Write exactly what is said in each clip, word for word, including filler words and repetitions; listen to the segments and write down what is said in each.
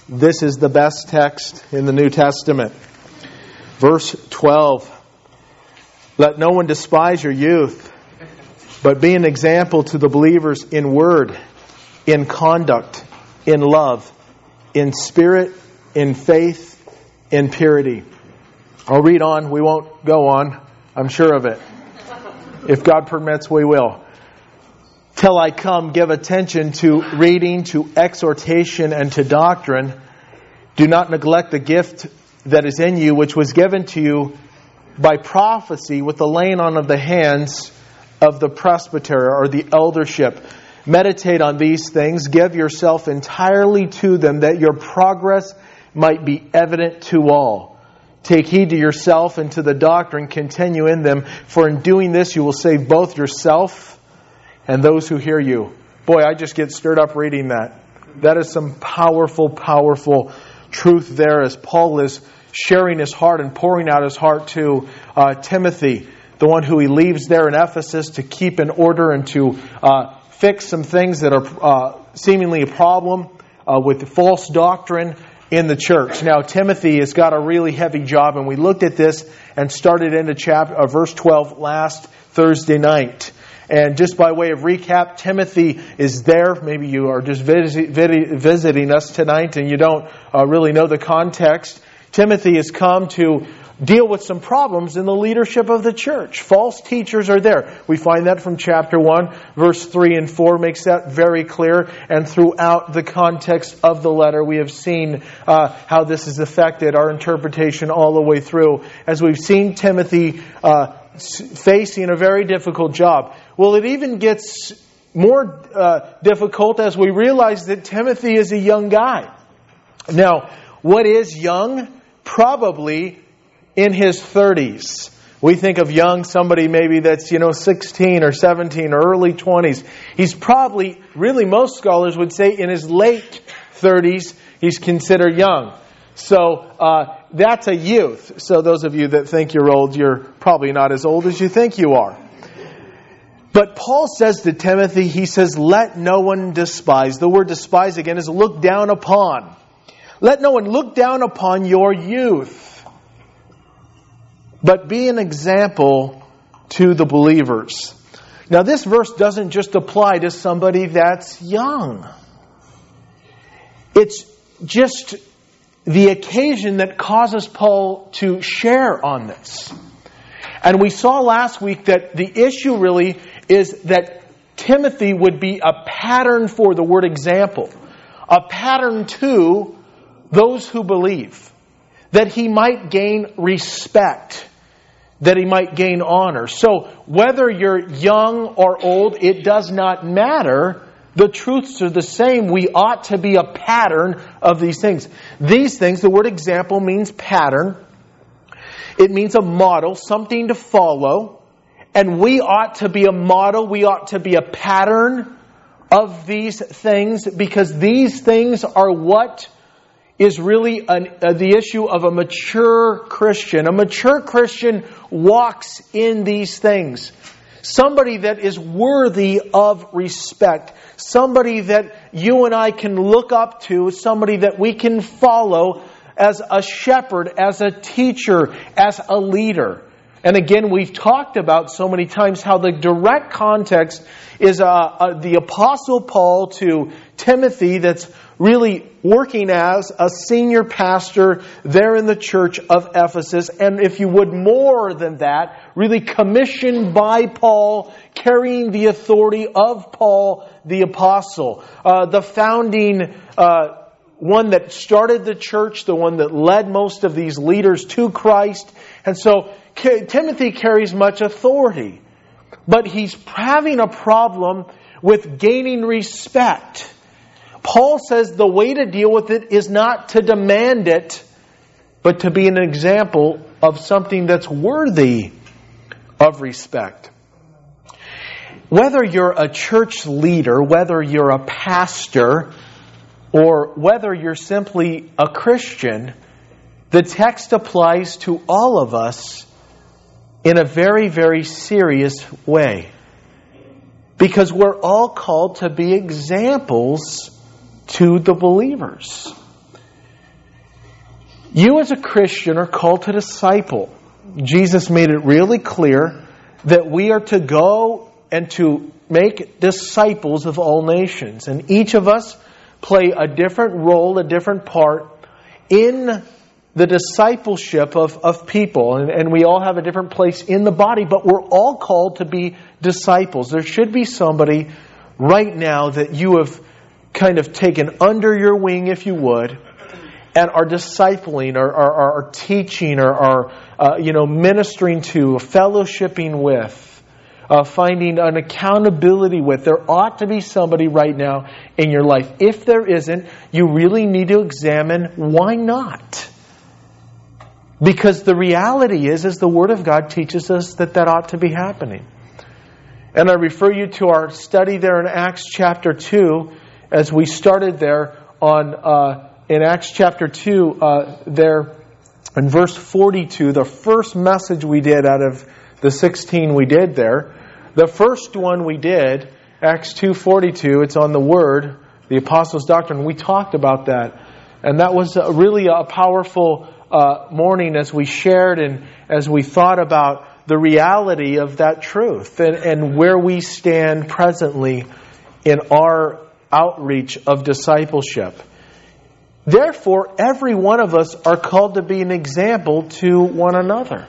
This is the best text in the New Testament. Verse twelve. Let no one despise your youth, but be an example to the believers in word, in conduct, in love, in spirit, in faith, in purity. I'll read on. We won't go on. I'm sure of it. If God permits, we will. Till I come, give attention to reading, to exhortation, and to doctrine. Do not neglect the gift that is in you, which was given to you by prophecy with the laying on of the hands of the presbytery or the eldership. Meditate on these things. Give yourself entirely to them, that your progress might be evident to all. Take heed to yourself and to the doctrine. Continue in them. For in doing this, you will save both yourself and those who hear you. Boy, I just get stirred up reading that. That is some powerful, powerful truth there as Paul is sharing his heart and pouring out his heart to uh, Timothy, the one who he leaves there in Ephesus to keep in order and to uh, fix some things that are uh, seemingly a problem uh, with false doctrine in the church. Now, Timothy has got a really heavy job, and we looked at this and started into chapter uh, verse twelve last Thursday night. And just by way of recap, Timothy is there. Maybe you are just visit, visiting us tonight and you don't uh, really know the context. Timothy has come to deal with some problems in the leadership of the church. False teachers are there. We find that from chapter one, verse three and four makes that very clear. And throughout the context of the letter, we have seen uh, how this has affected our interpretation all the way through. As we've seen Timothy uh, facing a very difficult job. Well, it even gets more uh, difficult as we realize that Timothy is a young guy. Now, what is young? Probably in his thirties. We think of young, somebody maybe that's, you know, sixteen or seventeen or early twenties. He's probably, really most scholars would say in his late thirties, he's considered young. So uh, that's a youth. So those of you that think you're old, you're probably not as old as you think you are. But Paul says to Timothy, he says, let no one despise. The word despise again is look down upon. Let no one look down upon your youth, but be an example to the believers. Now this verse doesn't just apply to somebody that's young. It's just the occasion that causes Paul to share on this. And we saw last week that the issue really is that Timothy would be a pattern for the word example. A pattern to those who believe. That he might gain respect. That he might gain honor. So whether you're young or old, it does not matter. The truths are the same. We ought to be a pattern of these things. These things, the word example means pattern. It means a model, something to follow. And we ought to be a model. We ought to be a pattern of these things because these things are what is really an, uh, the issue of a mature Christian. A mature Christian walks in these things. Somebody that is worthy of respect. Somebody that you and I can look up to. Somebody that we can follow as a shepherd, as a teacher, as a leader. And again, we've talked about so many times how the direct context is uh, uh, the Apostle Paul to Timothy that's really working as a senior pastor there in the church of Ephesus. And if you would, more than that, really commissioned by Paul, carrying the authority of Paul the Apostle. Uh, the founding uh, one that started the church, the one that led most of these leaders to Christ. And so Timothy carries much authority. But he's having a problem with gaining respect. Paul says the way to deal with it is not to demand it, but to be an example of something that's worthy of respect. Whether you're a church leader, whether you're a pastor, or whether you're simply a Christian, the text applies to all of us in a very, very serious way. Because we're all called to be examples to the believers. You as a Christian are called to disciple. Jesus made it really clear that we are to go and to make disciples of all nations. And each of us play a different role, a different part in the discipleship of, of people. And, and we all have a different place in the body, but we're all called to be disciples. There should be somebody right now that you have kind of taken under your wing, if you would, and are discipling, or are, are teaching, or are uh, you know ministering to, fellowshipping with, uh, finding an accountability with. There ought to be somebody right now in your life. If there isn't, you really need to examine why not. Because the reality is, as the Word of God teaches us, that that ought to be happening. And I refer you to our study there in Acts chapter two, as we started there on uh, in Acts chapter two, uh, there in verse forty-two, the first message we did out of the sixteen we did there. The first one we did, Acts two forty-two, it's on the Word, the Apostles' Doctrine. We talked about that. And that was a, really a powerful uh, morning as we shared and as we thought about the reality of that truth and, and where we stand presently in our outreach of discipleship. Therefore, every one of us are called to be an example to one another.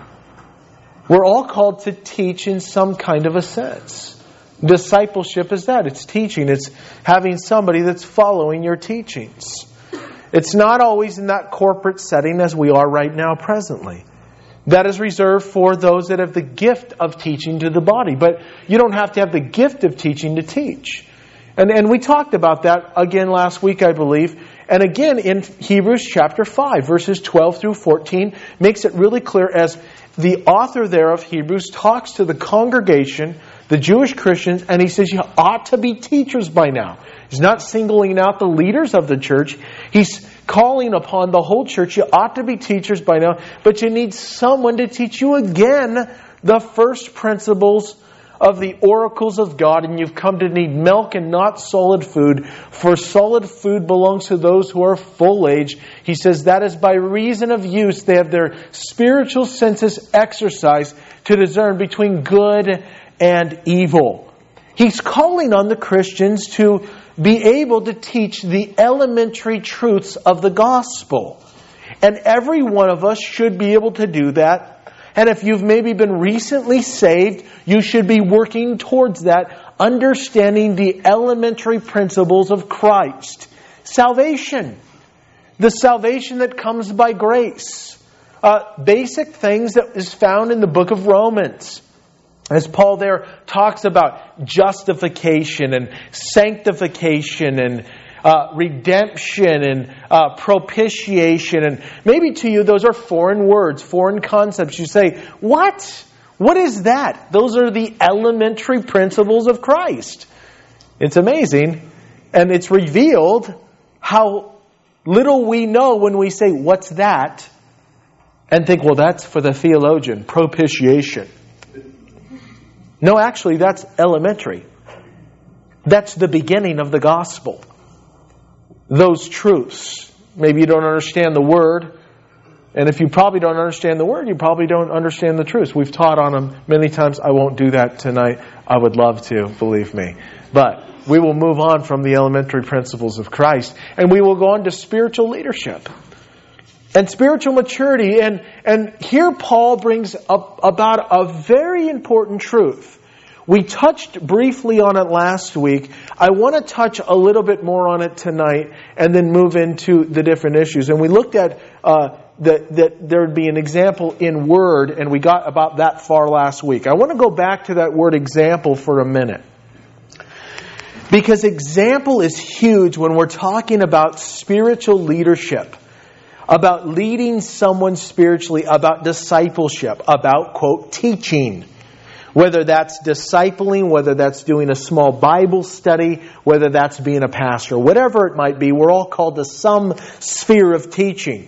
We're all called to teach in some kind of a sense. Discipleship is that. It's teaching. It's having somebody that's following your teachings. It's not always in that corporate setting as we are right now presently. That is reserved for those that have the gift of teaching to the body. But you don't have to have the gift of teaching to teach. And, and we talked about that again last week, I believe. And again in Hebrews chapter five, verses twelve through fourteen, makes it really clear as the author there of Hebrews talks to the congregation, the Jewish Christians, and he says you ought to be teachers by now. He's not singling out the leaders of the church. He's calling upon the whole church. You ought to be teachers by now, but you need someone to teach you again the first principles of the oracles of God, and you've come to need milk and not solid food, for solid food belongs to those who are full age. He says that is by reason of use they have their spiritual senses exercised to discern between good and evil. He's calling on the Christians to be able to teach the elementary truths of the gospel. And every one of us should be able to do that. And if you've maybe been recently saved, you should be working towards that, understanding the elementary principles of Christ. Salvation. The salvation that comes by grace. Uh, basic things that is found in the book of Romans. As Paul there talks about justification and sanctification and uh, redemption and uh, propitiation. And maybe to you those are foreign words, foreign concepts. You say, what? What is that? Those are the elementary principles of Christ. It's amazing. And it's revealed how little we know when we say, what's that? And think, well, that's for the theologian, propitiation. No, actually, that's elementary. That's the beginning of the gospel. Those truths. Maybe you don't understand the word. And if you probably don't understand the word, you probably don't understand the truths. We've taught on them many times. I won't do that tonight. I would love to, believe me. But we will move on from the elementary principles of Christ. And we will go on to spiritual leadership. And spiritual maturity. And, and here Paul brings up about a very important truth. We touched briefly on it last week. I want to touch a little bit more on it tonight and then move into the different issues. And we looked at uh, that, that there would be an example in word, and we got about that far last week. I want to go back to that word example for a minute. Because example is huge when we're talking about spiritual leadership. About leading someone spiritually, about discipleship, about, quote, teaching. Whether that's discipling, whether that's doing a small Bible study, whether that's being a pastor, whatever it might be, we're all called to some sphere of teaching.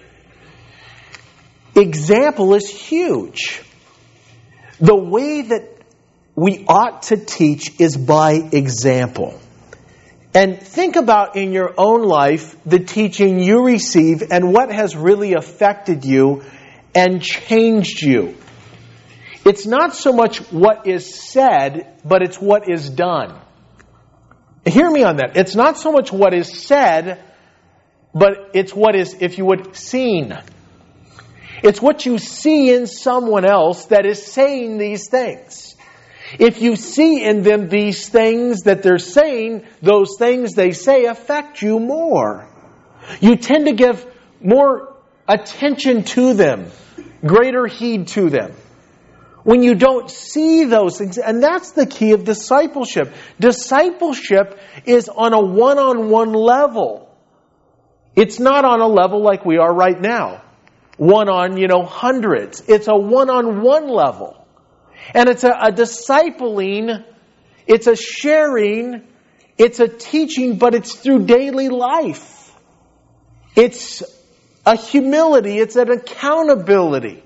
Example is huge. The way that we ought to teach is by example. And think about in your own life the teaching you receive and what has really affected you and changed you. It's not so much what is said, but it's what is done. Hear me on that. It's not so much what is said, but it's what is, if you would, seen. It's what you see in someone else that is saying these things. If you see in them these things that they're saying, those things they say affect you more. You tend to give more attention to them, greater heed to them. When you don't see those things, and that's the key of discipleship. Discipleship is on a one-on-one level. It's not on a level like we are right now. One on, you know, hundreds. It's a one-on-one level. And it's a, a discipling, it's a sharing, it's a teaching, but it's through daily life. It's a humility, it's an accountability.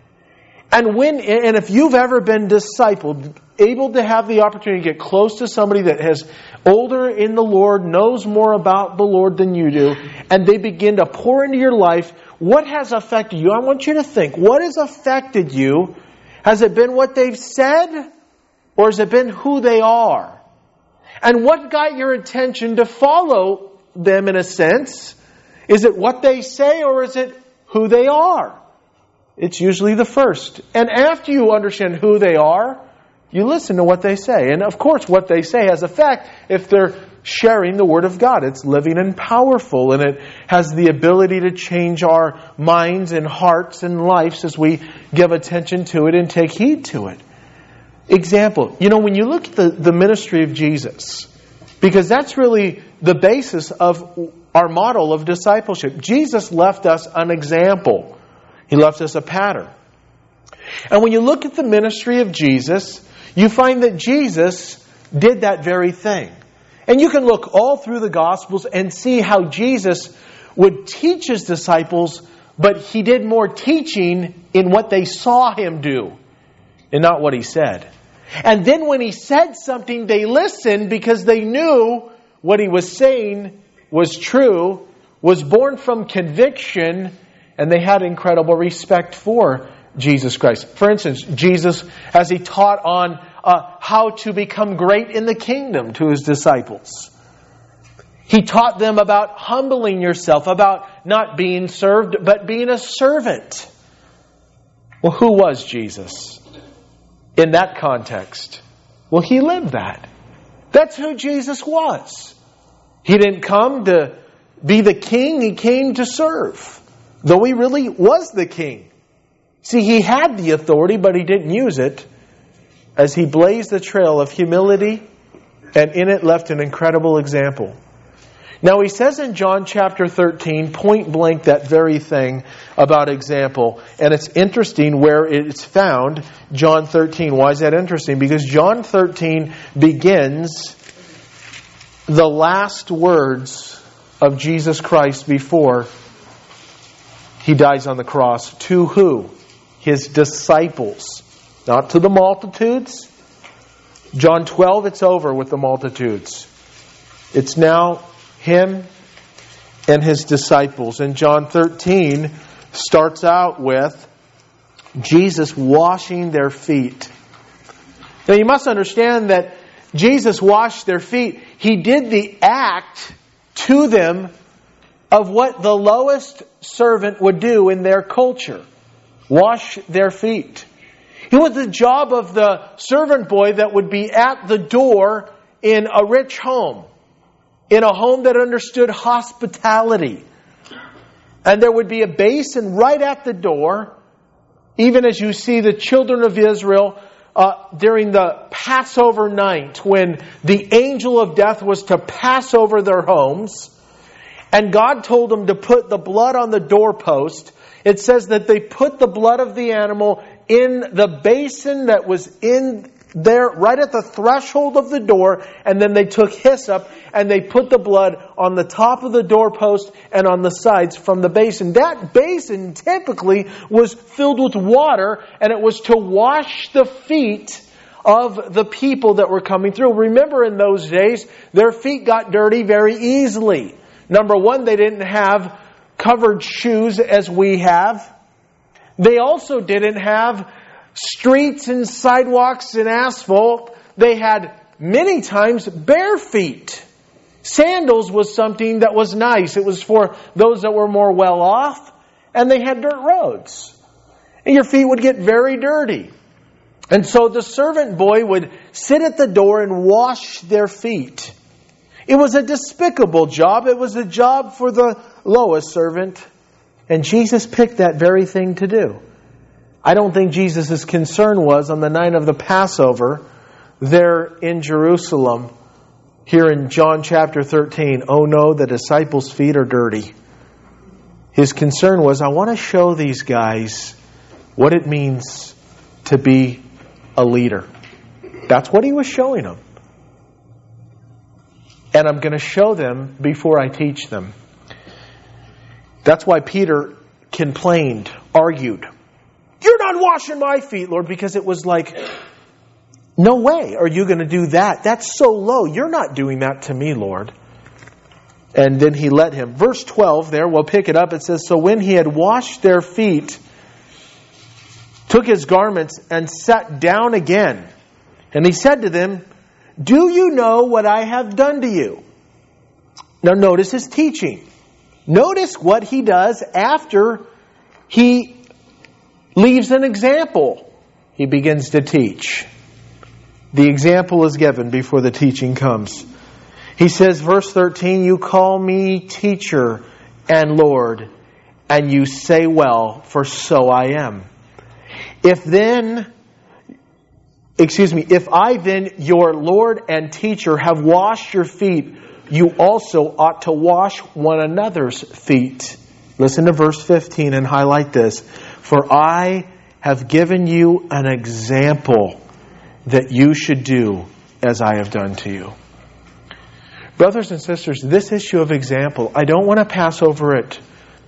And when, and if you've ever been discipled, able to have the opportunity to get close to somebody that has older in the Lord, knows more about the Lord than you do, and they begin to pour into your life, what has affected you? I want you to think, what has affected you? Has it been what they've said? Or has it been who they are? And what got your attention to follow them in a sense? Is it what they say or is it who they are? It's usually the first. And after you understand who they are, you listen to what they say. And of course, what they say has effect if they're sharing the Word of God. It's living and powerful, and it has the ability to change our minds and hearts and lives as we give attention to it and take heed to it. Example, you know, when you look at the, the ministry of Jesus, because that's really the basis of our model of discipleship. Jesus left us an example. He left us a pattern. And when you look at the ministry of Jesus, you find that Jesus did that very thing. And you can look all through the Gospels and see how Jesus would teach His disciples, but He did more teaching in what they saw Him do and not what He said. And then when He said something, they listened because they knew what He was saying was true, was born from conviction, and they had incredible respect for Jesus Christ. For instance, Jesus, as He taught on uh, how to become great in the kingdom to His disciples, He taught them about humbling yourself, about not being served, but being a servant. Well, who was Jesus in that context? Well, He lived that. That's who Jesus was. He didn't come to be the king, He came to serve. Though He really was the king. See, He had the authority, but He didn't use it, as He blazed the trail of humility, and in it left an incredible example. Now He says in John chapter thirteen, point blank, that very thing about example. And it's interesting where it's found, John thirteen. Why is that interesting? Because John thirteen begins the last words of Jesus Christ before He dies on the cross. To who? His disciples. Not to the multitudes. John twelve, it's over with the multitudes. It's now Him and His disciples. And John thirteen starts out with Jesus washing their feet. Now you must understand that Jesus washed their feet. He did the act to them of what the lowest servant would do in their culture. Wash their feet. It was the job of the servant boy that would be at the door in a rich home. In a home that understood hospitality. And there would be a basin right at the door. Even as you see the children of Israel uh, during the Passover night, when the angel of death was to pass over their homes. And God told them to put the blood on the doorpost. It says that they put the blood of the animal in the basin that was in there, right at the threshold of the door, and then they took hyssop and they put the blood on the top of the doorpost and on the sides from the basin. That basin typically was filled with water, and it was to wash the feet of the people that were coming through. Remember, in those days, their feet got dirty very easily. Number one, they didn't have covered shoes as we have. They also didn't have streets and sidewalks and asphalt. They had many times bare feet. Sandals was something that was nice. It was for those that were more well off, and they had dirt roads. And your feet would get very dirty. And so the servant boy would sit at the door and wash their feet. It was a despicable job. It was a job for the lowest servant. And Jesus picked that very thing to do. I don't think Jesus' concern was on the night of the Passover there in Jerusalem, here in John chapter thirteen, oh no, the disciples' feet are dirty. His concern was, I want to show these guys what it means to be a leader. That's what he was showing them. And I'm going to show them before I teach them. That's why Peter complained, argued. You're not washing my feet, Lord, because it was like, no way are you going to do that. That's so low. You're not doing that to me, Lord. And then he let him. Verse twelve there, we'll pick it up. It says, so when he had washed their feet, took his garments and sat down again. And he said to them, do you know what I have done to you? Now notice his teaching. Notice what he does after he leaves an example. He begins to teach. The example is given before the teaching comes. He says, verse thirteen, you call me teacher and Lord, and you say well, for so I am. If then, excuse me, if I then, your Lord and teacher, have washed your feet, you also ought to wash one another's feet. Listen to verse fifteen and highlight this. For I have given you an example that you should do as I have done to you. Brothers and sisters, this issue of example, I don't want to pass over it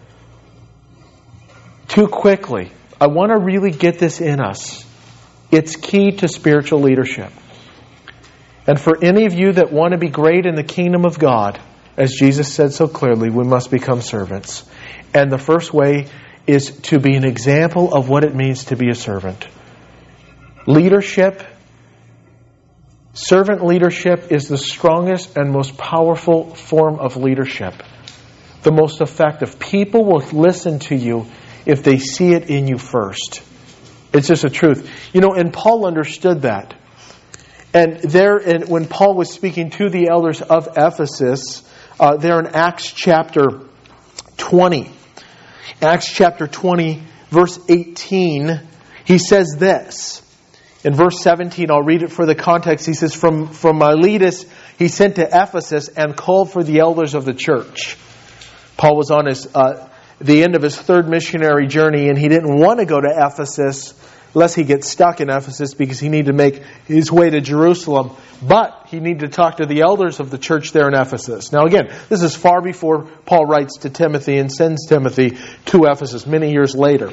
too quickly. I want to really get this in us. It's key to spiritual leadership. And for any of you that want to be great in the kingdom of God, as Jesus said so clearly, we must become servants. And the first way is to be an example of what it means to be a servant. Leadership, servant leadership is the strongest and most powerful form of leadership. The most effective. People will listen to you if they see it in you first. It's just a truth. You know, and Paul understood that. And there, in, when Paul was speaking to the elders of Ephesus, uh, there in Acts chapter twenty, Acts chapter twenty, verse eighteen, he says this. In verse seventeen, I'll read it for the context. He says, From, from Miletus he sent to Ephesus and called for the elders of the church. Paul was on his uh, the end of his third missionary journey, and he didn't want to go to Ephesus lest he get stuck in Ephesus because he needed to make his way to Jerusalem. But he needed to talk to the elders of the church there in Ephesus. Now again, this is far before Paul writes to Timothy and sends Timothy to Ephesus, many years later.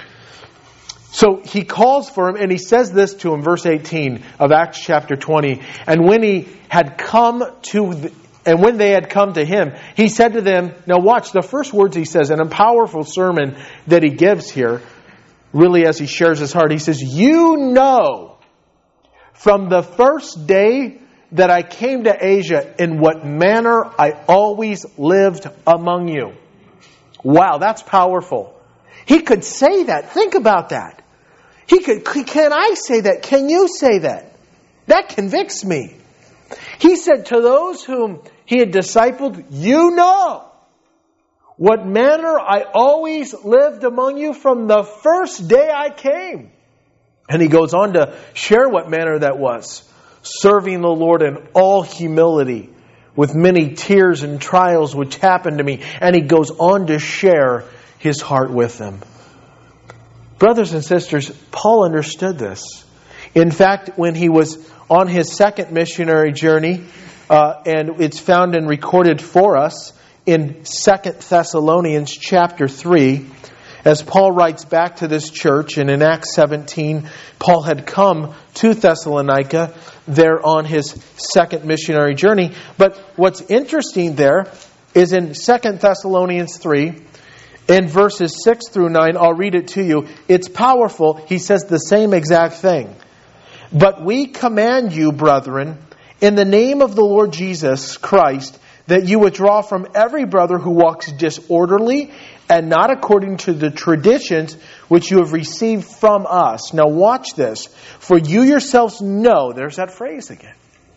So he calls for him, and he says this to him, verse eighteen of Acts chapter twenty. And when he had come to, the, and when they had come to him, he said to them, now watch the first words he says, and a powerful sermon that he gives here, really as he shares his heart. He says, you know, from the first day that I came to Asia, in what manner I always lived among you. Wow, that's powerful. He could say that. Think about that. He could, can I say that? Can you say that? That convicts me. He said to those whom he had discipled, you know what manner I always lived among you from the first day I came. And he goes on to share what manner that was. Serving the Lord in all humility, with many tears and trials which happened to me. And he goes on to share his heart with them. Brothers and sisters, Paul understood this. In fact, when he was on his second missionary journey, uh, and it's found and recorded for us in Second Thessalonians chapter three, As Paul writes back to this church, and in Acts seventeen, Paul had come to Thessalonica there on his second missionary journey. But what's interesting there is in Second Thessalonians three, in verses six through nine, I'll read it to you. It's powerful. He says the same exact thing. But we command you, brethren, in the name of the Lord Jesus Christ, that you withdraw from every brother who walks disorderly and not according to the traditions which you have received from us. Now watch this. For you yourselves know, there's that phrase again.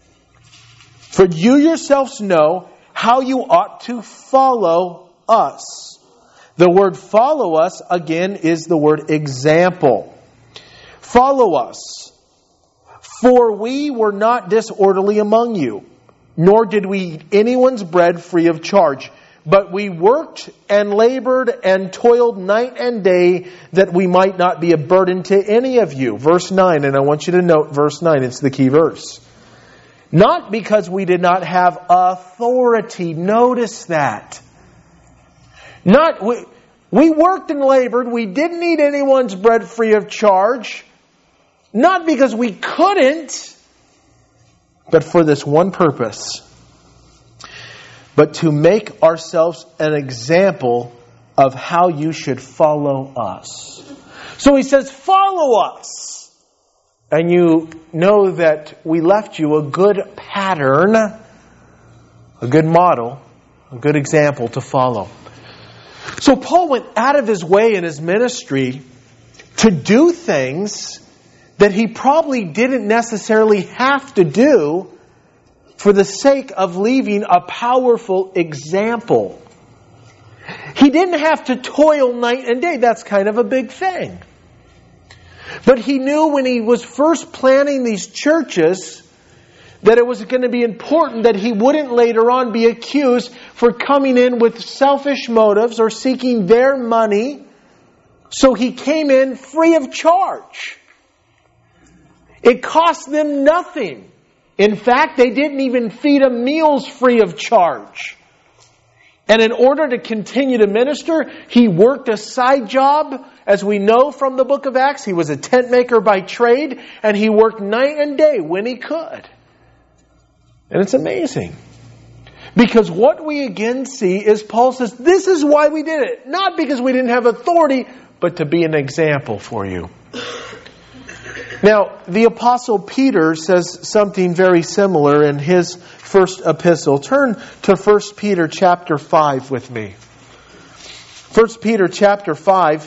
For you yourselves know how you ought to follow us. The word follow us, again, is the word example. Follow us. For we were not disorderly among you, nor did we eat anyone's bread free of charge. But we worked and labored and toiled night and day that we might not be a burden to any of you. Verse nine, and I want you to note verse nine, it's the key verse. Not because we did not have authority. Notice that. Not we, we worked and labored. We didn't eat anyone's bread free of charge. Not because we couldn't, but for this one purpose. But to make ourselves an example of how you should follow us. So he says, follow us. And you know that we left you a good pattern, a good model, a good example to follow. So Paul went out of his way in his ministry to do things that he probably didn't necessarily have to do for the sake of leaving a powerful example. He didn't have to toil night and day. That's kind of a big thing. But he knew when he was first planning these churches that it was going to be important that he wouldn't later on be accused for coming in with selfish motives or seeking their money. So he came in free of charge. It cost them nothing. In fact, they didn't even feed him meals free of charge. And in order to continue to minister, he worked a side job. As we know from the book of Acts, he was a tent maker by trade, and he worked night and day when he could. And it's amazing. Because what we again see is Paul says, this is why we did it. Not because we didn't have authority, but to be an example for you. Now, the Apostle Peter says something very similar in his first epistle. Turn to First Peter chapter five with me. First Peter chapter five.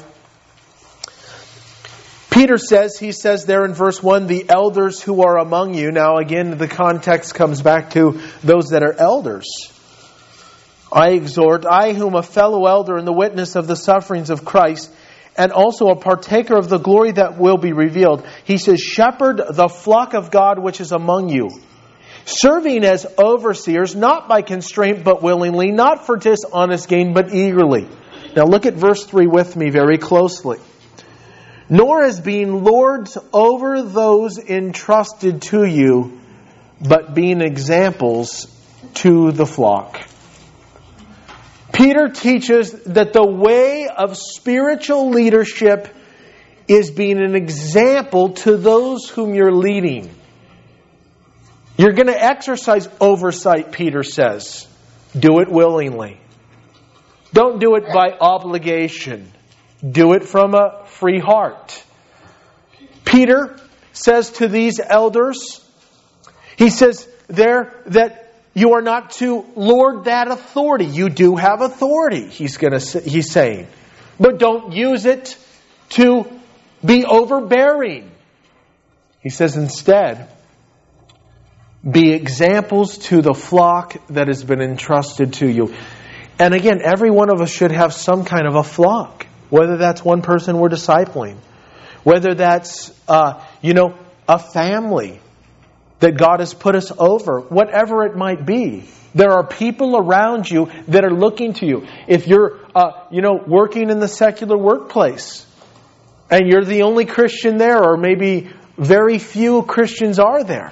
Peter says, he says there in verse one, the elders who are among you. Now again, the context comes back to those that are elders. I exhort, I whom a fellow elder and the witness of the sufferings of Christ, and also a partaker of the glory that will be revealed. He says, shepherd the flock of God which is among you, serving as overseers, not by constraint but willingly, not for dishonest gain but eagerly. Now look at verse three with me very closely. Nor as being lords over those entrusted to you, but being examples to the flock. Peter teaches that the way of spiritual leadership is being an example to those whom you're leading. You're going to exercise oversight, Peter says. Do it willingly. Don't do it by obligation. Do it from a free heart. Peter says to these elders, he says there that you are not to lord that authority. You do have authority, he's going to say, he's saying. But don't use it to be overbearing. He says instead, be examples to the flock that has been entrusted to you. And again, every one of us should have some kind of a flock. Whether that's one person we're discipling. Whether that's, uh, you know, a family that God has put us over. Whatever it might be. There are people around you that are looking to you. If you're, uh, you know, working in the secular workplace and you're the only Christian there, or maybe very few Christians are there,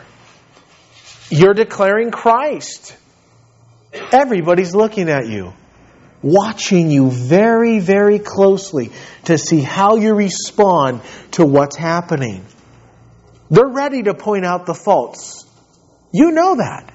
you're declaring Christ. Everybody's looking at you. watching you very, very closely to see how you respond to what's happening. They're ready to point out the faults. You know that.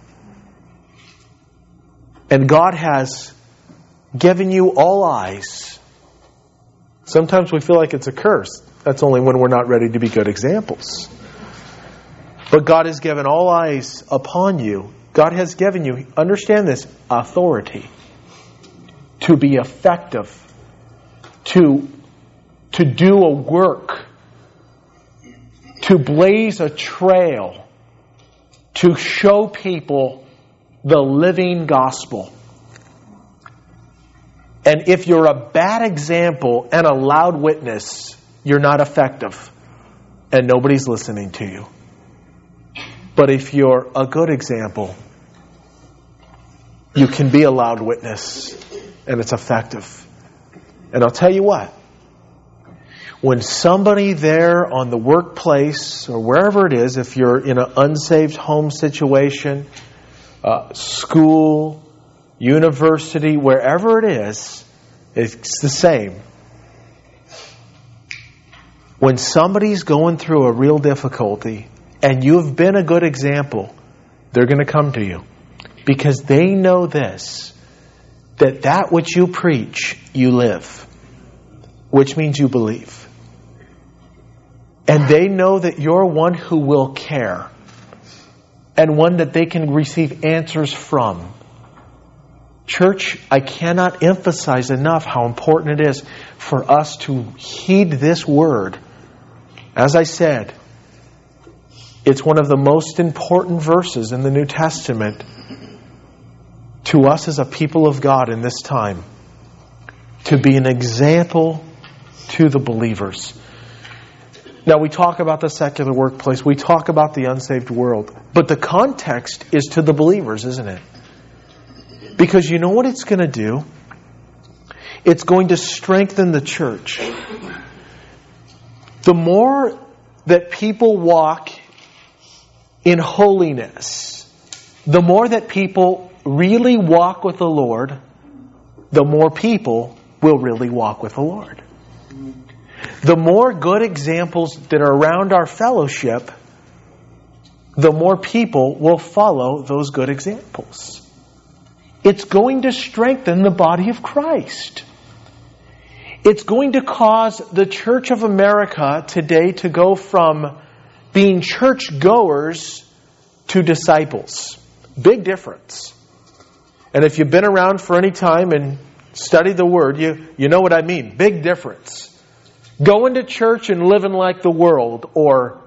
And God has given you all eyes. Sometimes we feel like it's a curse. That's only when we're not ready to be good examples. But God has given all eyes upon you. God has given you, understand this, authority to be effective, to, to do a work, to blaze a trail, to show people the living gospel. And if you're a bad example and a loud witness, you're not effective and nobody's listening to you. But if you're a good example, you can be a loud witness and it's effective. And I'll tell you what, when somebody there on the workplace or wherever it is, if you're in an unsaved home situation, uh, school, university, wherever it is, it's the same. When somebody's going through a real difficulty and you've been a good example, they're going to come to you. Because they know this, that that which you preach, you live. Which means you believe. And they know that you're one who will care. And one that they can receive answers from. Church, I cannot emphasize enough how important it is for us to heed this word. As I said, it's one of the most important verses in the New Testament to us as a people of God in this time, to be an example to the believers. Now, we talk about the secular workplace, we talk about the unsaved world, but the context is to the believers, isn't it? Because you know what it's going to do? It's going to strengthen the church. The more that people walk in holiness, the more that people really walk with the Lord, the more people will really walk with the Lord. The more good examples that are around our fellowship, the more people will follow those good examples. It's going to strengthen the body of Christ. It's going to cause the Church of America today to go from being church-goers to disciples. Big difference. And if you've been around for any time and studied the Word, you, you know what I mean. Big difference. Going to church and living like the world, or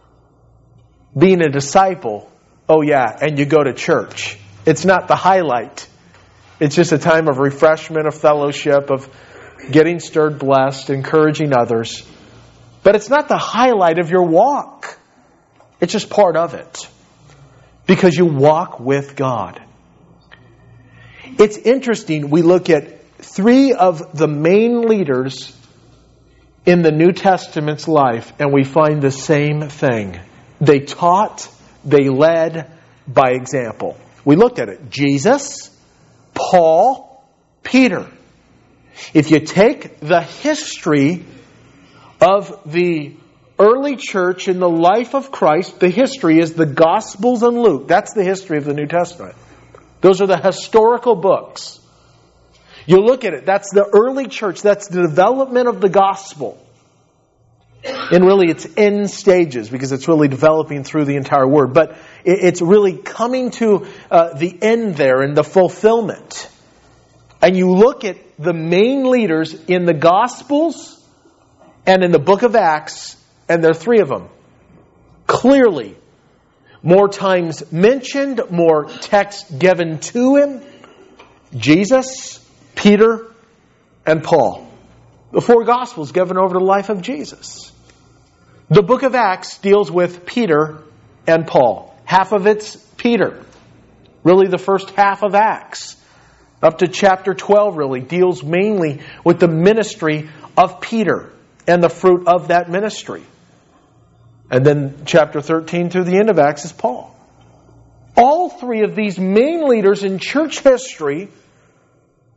being a disciple, oh yeah, and you go to church. It's not the highlight. It's just a time of refreshment, of fellowship, of getting stirred, blessed, encouraging others. But it's not the highlight of your walk. It's just part of it. Because you walk with God. It's interesting, we look at three of the main leaders in the New Testament's life, and we find the same thing. They taught, they led by example. We looked at it. Jesus, Paul, Peter. If you take the history of the early church in the life of Christ, the history is the Gospels and Luke. That's the history of the New Testament. Those are the historical books. You look at it, that's the early church, that's the development of the gospel. And really its end stages, because it's really developing through the entire word. But it's really coming to uh, the end there and the fulfillment. And you look at the main leaders in the Gospels and in the book of Acts, and there are three of them. Clearly, more times mentioned, more text given to him. Jesus, Peter, and Paul. The four Gospels given over the life of Jesus. The book of Acts deals with Peter and Paul. Half of it's Peter. Really the first half of Acts. Up to chapter twelve really deals mainly with the ministry of Peter and the fruit of that ministry. And then chapter thirteen through the end of Acts is Paul. All three of these main leaders in church history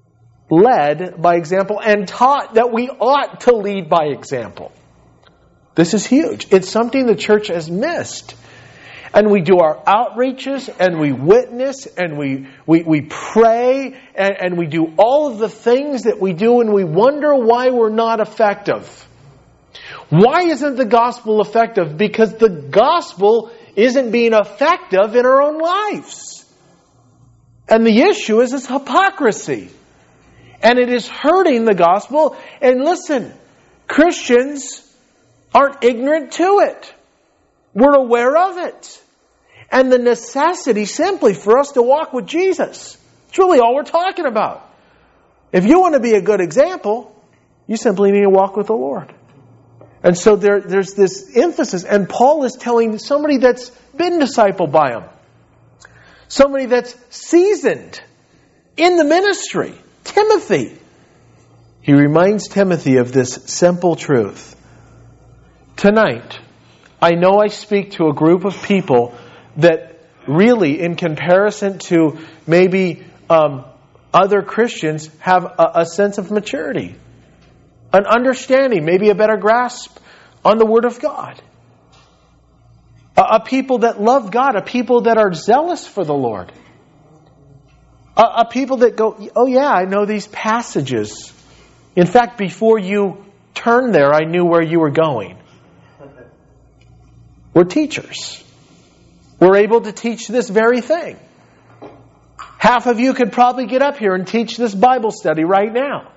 led by example and taught that we ought to lead by example. This is huge. It's something the church has missed. And we do our outreaches, and we witness, and we we, we pray, and, and we do all of the things that we do, and we wonder why we're not effective. Why isn't the gospel effective? Because the gospel isn't being effective in our own lives. And the issue is it's hypocrisy. And it is hurting the gospel. And listen, Christians aren't ignorant to it. We're aware of it. And the necessity simply for us to walk with Jesus. It's really all we're talking about. If you want to be a good example, you simply need to walk with the Lord. And so there, there's this emphasis. And Paul is telling somebody that's been discipled by him. Somebody that's seasoned in the ministry. Timothy. He reminds Timothy of this simple truth. Tonight, I know I speak to a group of people that really, in comparison to maybe um, other Christians, have a, a sense of maturity, an understanding, maybe a better grasp on the Word of God. A, a people that love God, a people that are zealous for the Lord. A, a people that go, oh yeah, I know these passages. In fact, before you turned there, I knew where you were going. We're teachers. We're able to teach this very thing. Half of you could probably get up here and teach this Bible study right now.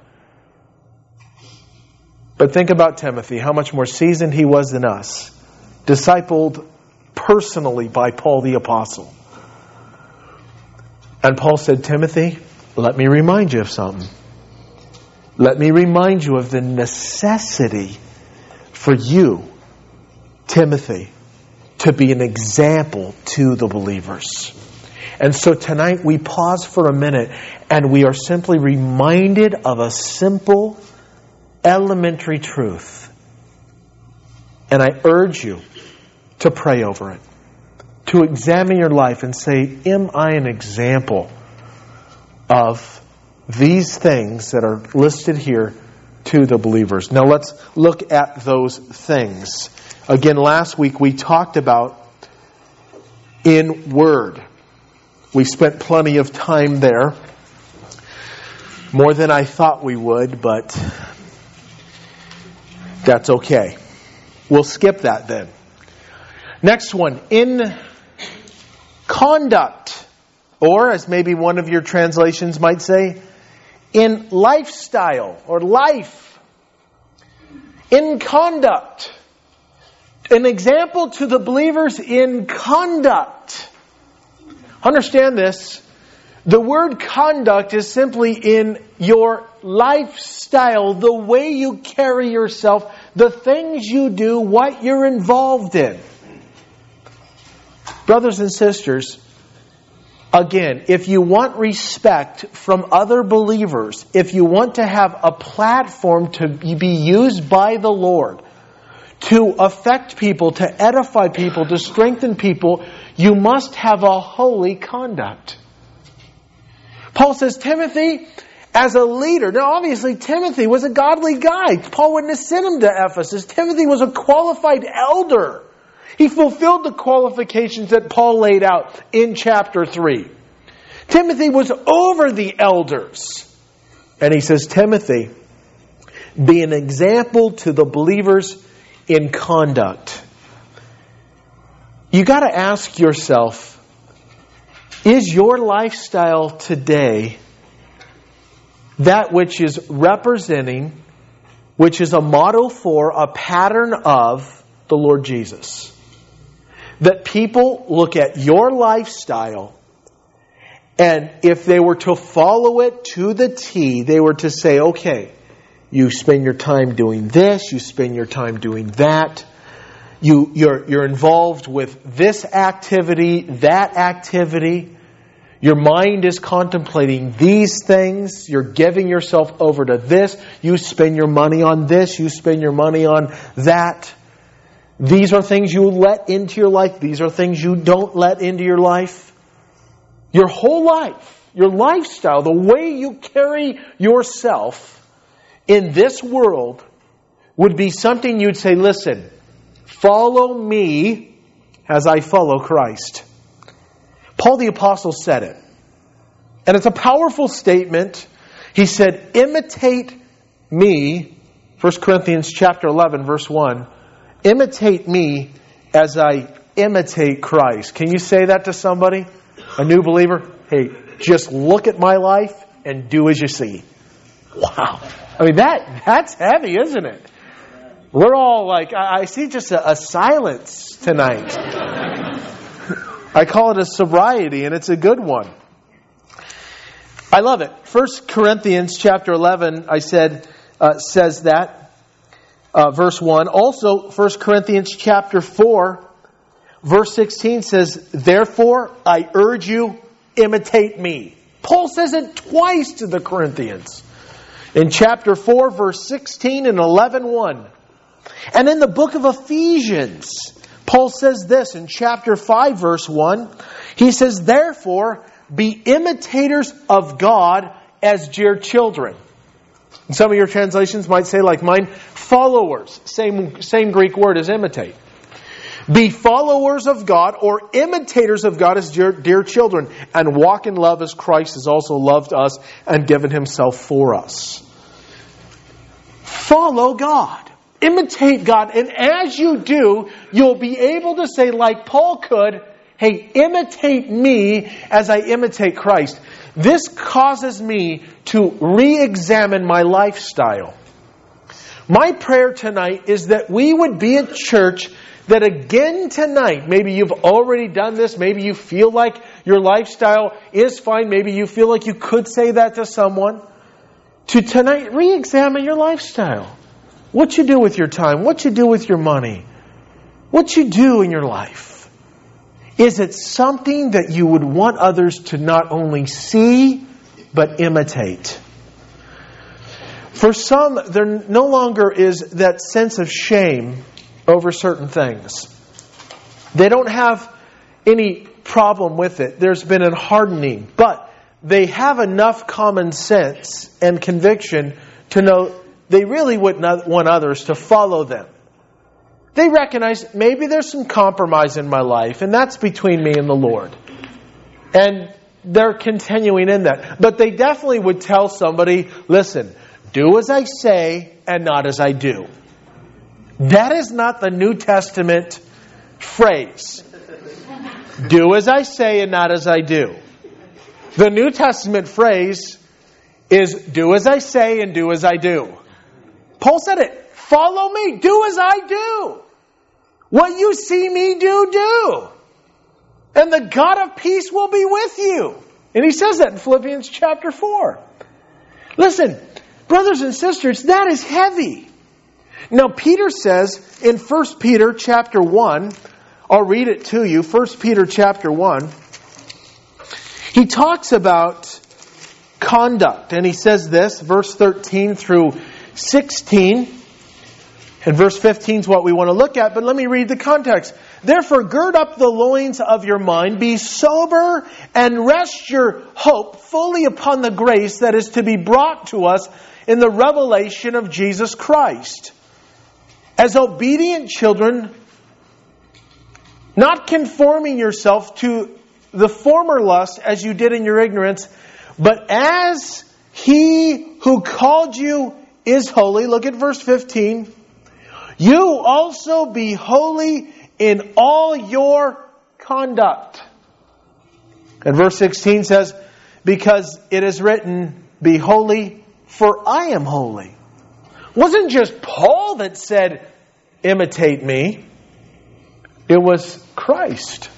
But think about Timothy, how much more seasoned he was than us. Discipled personally by Paul the Apostle. And Paul said, Timothy, let me remind you of something. Let me remind you of the necessity for you, Timothy, to be an example to the believers. And so tonight we pause for a minute and we are simply reminded of a simple, elementary truth. And I urge you to pray over it. To examine your life and say, am I an example of these things that are listed here to the believers? Now let's look at those things. Again, last week we talked about in word. We spent plenty of time there. More than I thought we would, but that's okay. We'll skip that then. Next one, in conduct. Or, as maybe one of your translations might say, in lifestyle or life. In conduct. An example to the believers in conduct. Understand this. The word conduct is simply in your lifestyle, the way you carry yourself, the things you do, what you're involved in. Brothers and sisters, again, if you want respect from other believers, if you want to have a platform to be used by the Lord, to affect people, to edify people, to strengthen people, you must have a holy conduct. Paul says, Timothy, as a leader, now obviously Timothy was a godly guy. Paul wouldn't have sent him to Ephesus. Timothy was a qualified elder. He fulfilled the qualifications that Paul laid out in chapter three. Timothy was over the elders. And he says, Timothy, be an example to the believers in conduct. You got to ask yourself, is your lifestyle today that which is representing, which is a model for, a pattern of the Lord Jesus? That people look at your lifestyle, and if they were to follow it to the T, they were to say, okay, you spend your time doing this, you spend your time doing that, you, you're, you're involved with this activity, that activity, your mind is contemplating these things, you're giving yourself over to this, you spend your money on this, you spend your money on that. These are things you let into your life, these are things you don't let into your life. Your whole life your lifestyle, the way you carry yourself in this world would be something you'd say, listen, follow me as I follow Christ. Paul the Apostle said it. And it's a powerful statement. He said, imitate me, First Corinthians chapter eleven, verse one. Imitate me as I imitate Christ. Can you say that to somebody? A new believer? Hey, just look at my life and do as you see. Wow. I mean, that that's heavy, isn't it? We're all like, I, I see just a, a silence tonight. I call it a sobriety, and it's a good one. I love it. First Corinthians chapter eleven, I said, uh, says that. Uh, verse one. Also, First Corinthians chapter four, verse sixteen says, therefore, I urge you, imitate me. Paul says it twice to the Corinthians. In chapter four, verse sixteen and eleven one. And in the book of Ephesians, Paul says this in chapter five, verse one. He says, therefore, be imitators of God as dear children. And some of your translations might say, like mine, followers. Same, same Greek word as imitate. Be followers of God or imitators of God as dear, dear children, and walk in love as Christ has also loved us and given Himself for us. Follow God. Imitate God. And as you do, you'll be able to say, like Paul could, hey, imitate me as I imitate Christ. This causes me to re-examine my lifestyle. My prayer tonight is that we would be a church that again tonight, maybe you've already done this, maybe you feel like your lifestyle is fine, maybe you feel like you could say that to someone, to tonight re-examine your lifestyle. What you do with your time, what you do with your money, what you do in your life. Is it something that you would want others to not only see, but imitate? For some, there no longer is that sense of shame over certain things. They don't have any problem with it. There's been a hardening. But they have enough common sense and conviction to know they really wouldn't want others to follow them. They recognize maybe there's some compromise in my life, and that's between me and the Lord. And they're continuing in that. But they definitely would tell somebody, listen, do as I say and not as I do. That is not the New Testament phrase. Do as I say and not as I do. The New Testament phrase is do as I say and do as I do. Paul said it. Follow me. Do as I do. What you see me do, do. And the God of peace will be with you. And he says that in Philippians chapter four. Listen, brothers and sisters, that is heavy. Now Peter says in First Peter chapter one, I'll read it to you, First Peter chapter one. He talks about conduct. And he says this, verse thirteen through sixteen. And verse fifteen is what we want to look at, but let me read the context. Therefore, gird up the loins of your mind, be sober, and rest your hope fully upon the grace that is to be brought to us in the revelation of Jesus Christ. As obedient children, not conforming yourself to the former lust as you did in your ignorance, but as He who called you is holy. Look at verse fifteen. You also be holy in all your conduct. And verse sixteen says, because it is written, be holy, for I am holy. It wasn't just Paul that said, imitate me. It was Christ.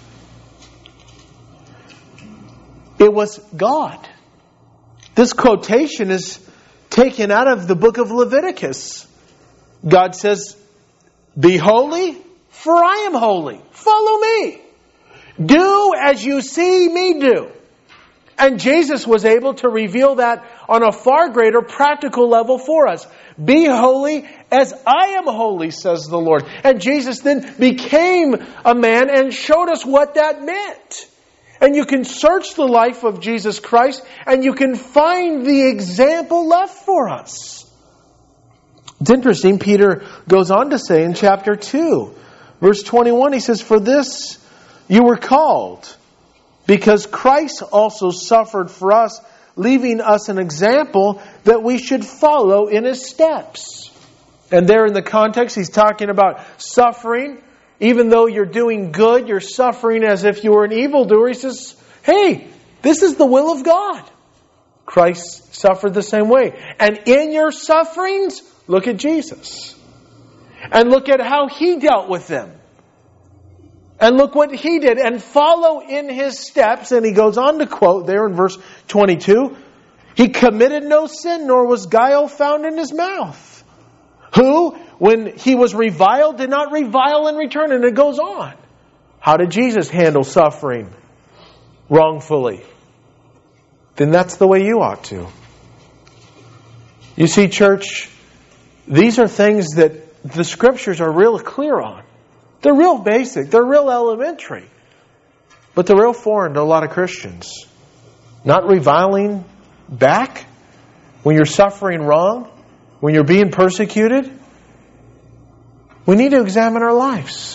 It was God. This quotation is taken out of the book of Leviticus. God says, be holy, for I am holy. Follow me. Do as you see me do. And Jesus was able to reveal that on a far greater practical level for us. Be holy as I am holy, says the Lord. And Jesus then became a man and showed us what that meant. And you can search the life of Jesus Christ and you can find the example left for us. It's interesting, Peter goes on to say in chapter two, verse twenty-one, he says, "For this you were called, because Christ also suffered for us, leaving us an example that we should follow in His steps." And there in the context, he's talking about suffering. Even though you're doing good, you're suffering as if you were an evildoer. He says, hey, this is the will of God. Christ suffered the same way. And in your sufferings, look at Jesus. And look at how He dealt with them. And look what He did. And follow in His steps. And he goes on to quote there in verse twenty-two, "He committed no sin, nor was guile found in His mouth. Who, when He was reviled, did not revile in return." And it goes on. How did Jesus handle suffering wrongfully? Then that's the way you ought to. You see, church, these are things that the Scriptures are real clear on. They're real basic. They're real elementary. But they're real foreign to a lot of Christians. Not reviling back when you're suffering wrong, when you're being persecuted. We need to examine our lives.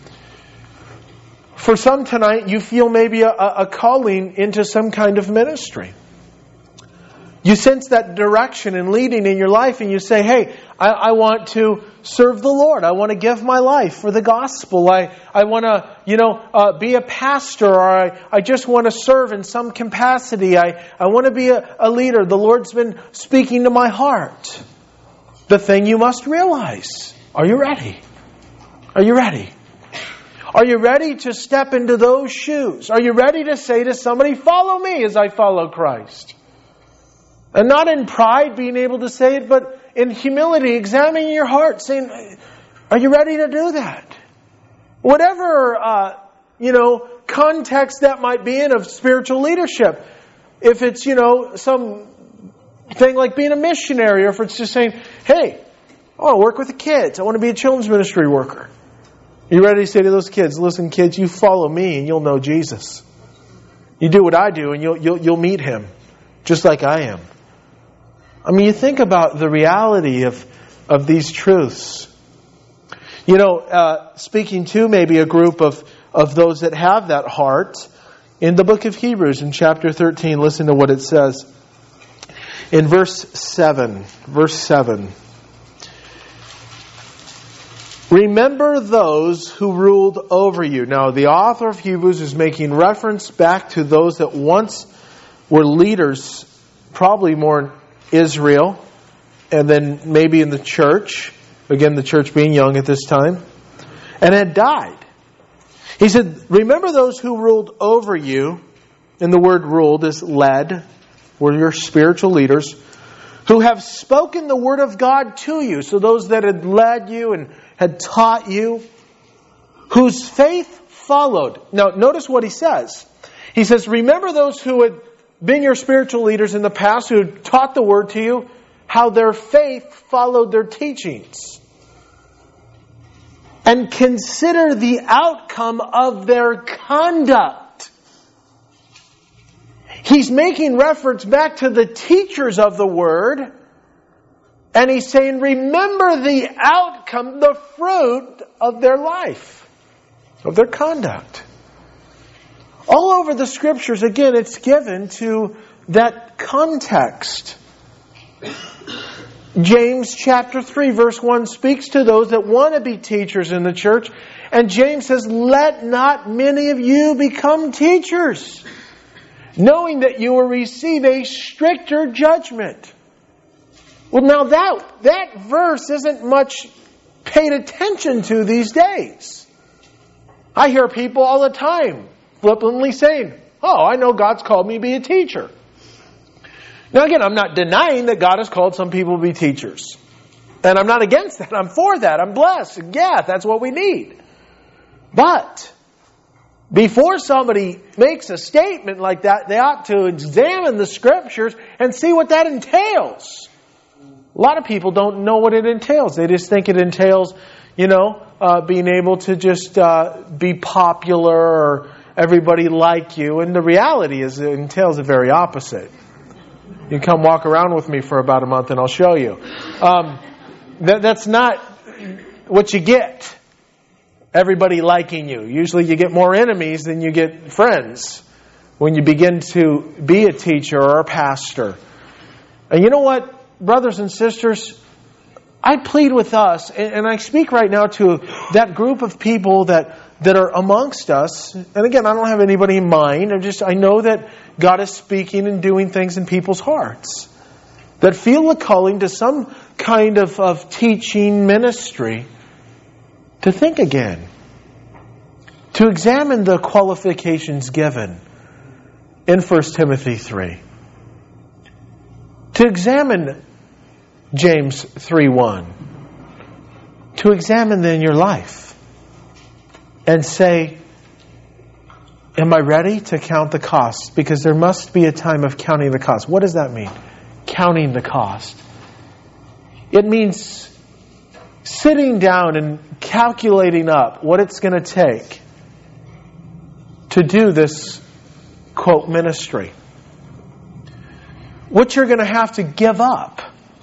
For some tonight, you feel maybe a, a calling into some kind of ministry. You sense that direction and leading in your life, and you say, hey, I, I want to serve the Lord. I want to give my life for the gospel. I, I want to, you know, uh, be a pastor, or I, I just want to serve in some capacity. I, I want to be a, a leader. The Lord's been speaking to my heart. The thing you must realize, are you ready? Are you ready? Are you ready to step into those shoes? Are you ready to say to somebody, follow me as I follow Christ? And not in pride being able to say it, but in humility, examining your heart, saying, are you ready to do that? Whatever, uh, you know, context that might be in of spiritual leadership. If it's, you know, some thing like being a missionary, or if it's just saying, hey, I want to work with the kids. I want to be a children's ministry worker. Are you ready to say to those kids, listen, kids, you follow me and you'll know Jesus. You do what I do and you'll, you'll, you'll meet Him, just like I am. I mean, you think about the reality of, of these truths. You know, uh, speaking to maybe a group of, of those that have that heart, in the book of Hebrews, in chapter thirteen, listen to what it says. In verse seven, verse seven. Remember those who ruled over you. Now, the author of Hebrews is making reference back to those that once were leaders, probably more in Israel, and then maybe in the church. Again, the church being young at this time. And had died. He said, remember those who ruled over you. And the word ruled is led. Were your spiritual leaders. Who have spoken the word of God to you. So those that had led you and had taught you. Whose faith followed. Now, notice what he says. He says, remember those who had been your spiritual leaders in the past, who had taught the word to you, how their faith followed their teachings. And consider the outcome of their conduct. He's making reference back to the teachers of the word. And he's saying, remember the outcome, the fruit of their life, of their conduct. All over the Scriptures, again, it's given to that context. James chapter three, verse one speaks to those that want to be teachers in the church. And James says, let not many of you become teachers, knowing that you will receive a stricter judgment. Well, now that, that verse isn't much paid attention to these days. I hear people all the time flippantly saying, oh, I know God's called me to be a teacher. Now again, I'm not denying that God has called some people to be teachers. And I'm not against that. I'm for that. I'm blessed. Yeah, that's what we need. But before somebody makes a statement like that, they ought to examine the Scriptures and see what that entails. A lot of people don't know what it entails. They just think it entails, you know, uh, being able to just uh, be popular or everybody like you. And the reality is it entails the very opposite. You can come walk around with me for about a month and I'll show you. Um, that, that's not what you get. Everybody liking you. Usually you get more enemies than you get friends when you begin to be a teacher or a pastor. And you know what, brothers and sisters? I plead with us, and I speak right now to that group of people that, that are amongst us. And again, I don't have anybody in mind. I just I know that God is speaking and doing things in people's hearts that feel a calling to some kind of, of teaching ministry, to think again, to examine the qualifications given in First Timothy three, to examine James three one, to examine then your life and say, am I ready to count the cost? Because there must be a time of counting the cost. What does that mean? Counting the cost. It means sitting down and calculating up what it's going to take to do this, quote, ministry. What you're going to have to give up.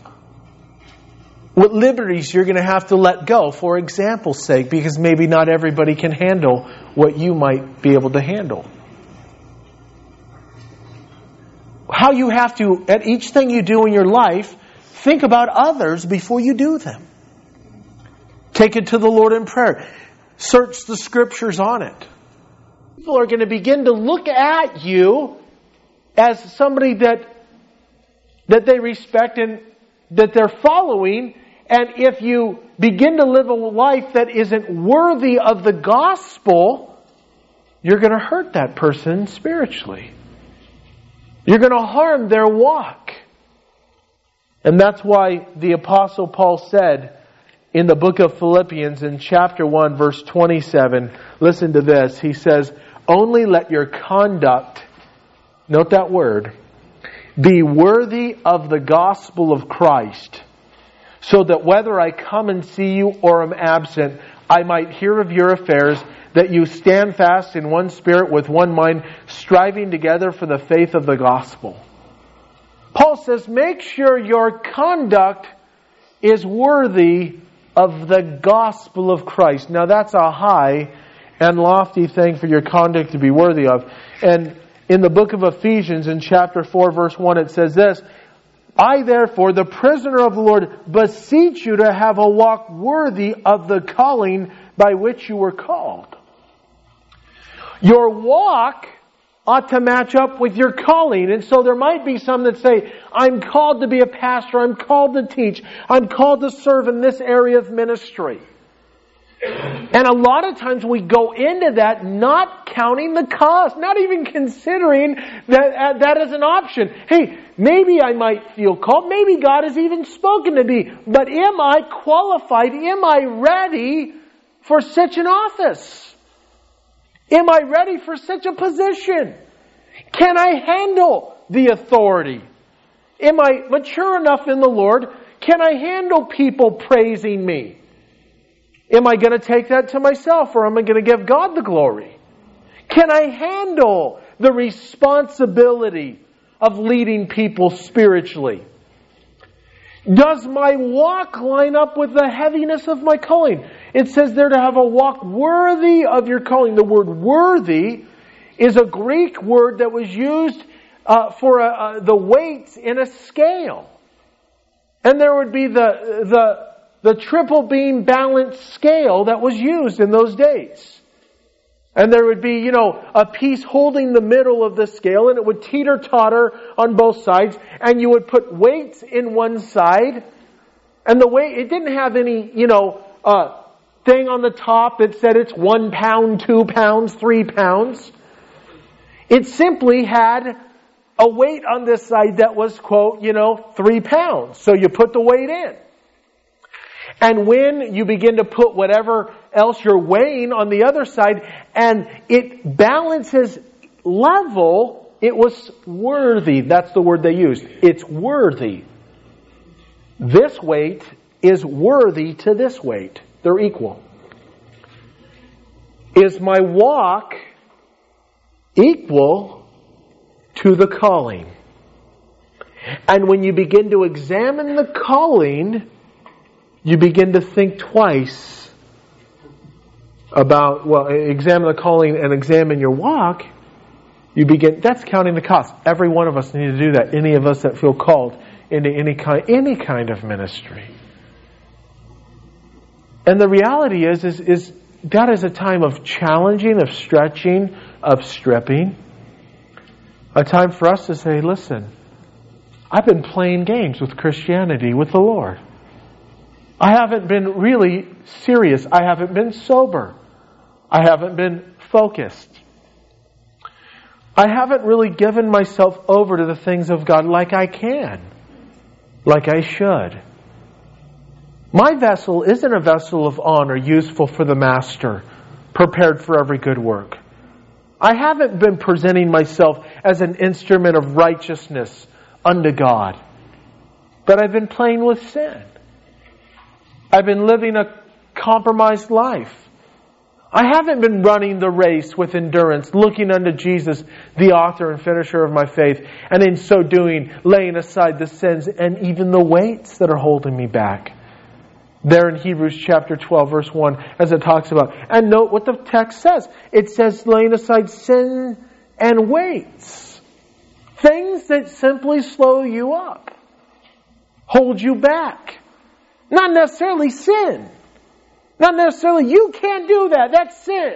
What liberties you're going to have to let go for example's sake, because maybe not everybody can handle what you might be able to handle. How you have to, at each thing you do in your life, think about others before you do them. Take it to the Lord in prayer. Search the Scriptures on it. People are going to begin to look at you as somebody that that they respect and that they're following. And if you begin to live a life that isn't worthy of the gospel, you're going to hurt that person spiritually. You're going to harm their walk. And that's why the Apostle Paul said in the book of Philippians in chapter one, verse twenty-seven, listen to this. He says, only let your conduct, note that word, be worthy of the gospel of Christ, so that whether I come and see you or am absent, I might hear of your affairs, that you stand fast in one spirit with one mind, striving together for the faith of the gospel. Paul says, make sure your conduct is worthy of the gospel of Christ. Now that's a high and lofty thing for your conduct to be worthy of. And in the book of Ephesians, in chapter four, verse one, it says this, I therefore, the prisoner of the Lord, beseech you to have a walk worthy of the calling by which you were called. Your walk ought to match up with your calling. And so there might be some that say, I'm called to be a pastor, I'm called to teach, I'm called to serve in this area of ministry. And a lot of times we go into that not counting the cost, not even considering that uh, that is an option. Hey, maybe I might feel called, maybe God has even spoken to me, but am I qualified? Am I ready for such an office? Am I ready for such a position? Can I handle the authority? Am I mature enough in the Lord? Can I handle people praising me? Am I going to take that to myself, or am I going to give God the glory? Can I handle the responsibility of leading people spiritually? Does my walk line up with the heaviness of my calling? It says there to have a walk worthy of your calling. The word worthy is a Greek word that was used uh, for a, uh, the weights in a scale. And there would be the the the triple beam balance scale that was used in those days. And there would be, you know, a piece holding the middle of the scale, and it would teeter-totter on both sides, and you would put weights in one side, and the weight, it didn't have any, you know, uh, thing on the top that said it's one pound, two pounds, three pounds. It simply had a weight on this side that was, quote, you know, three pounds. So you put the weight in. And when you begin to put whatever else you're weighing on the other side, and it balances level, it was worthy. That's the word they used. It's worthy. This weight is worthy to this weight. They're equal. Is my walk equal to the calling. And when you begin to examine the calling, you begin to think twice about, well, examine the calling and examine your walk. You begin, that's counting the cost. Every one of us need to do that. Any of us that feel called into any kind, any kind of ministry. And the reality is, is, is that is a time of challenging, of stretching, of stripping. A time for us to say, listen, I've been playing games with Christianity, with the Lord. I haven't been really serious. I haven't been sober. I haven't been focused. I haven't really given myself over to the things of God like I can, like I should. My vessel isn't a vessel of honor, useful for the master, prepared for every good work. I haven't been presenting myself as an instrument of righteousness unto God, but I've been playing with sin. I've been living a compromised life. I haven't been running the race with endurance, looking unto Jesus, the author and finisher of my faith, and in so doing, laying aside the sins and even the weights that are holding me back. There in Hebrews chapter twelve, verse one, as it talks about. And note what the text says. It says laying aside sin and weights. Things that simply slow you up, hold you back. Not necessarily sin. Not necessarily, you can't do that. That's sin.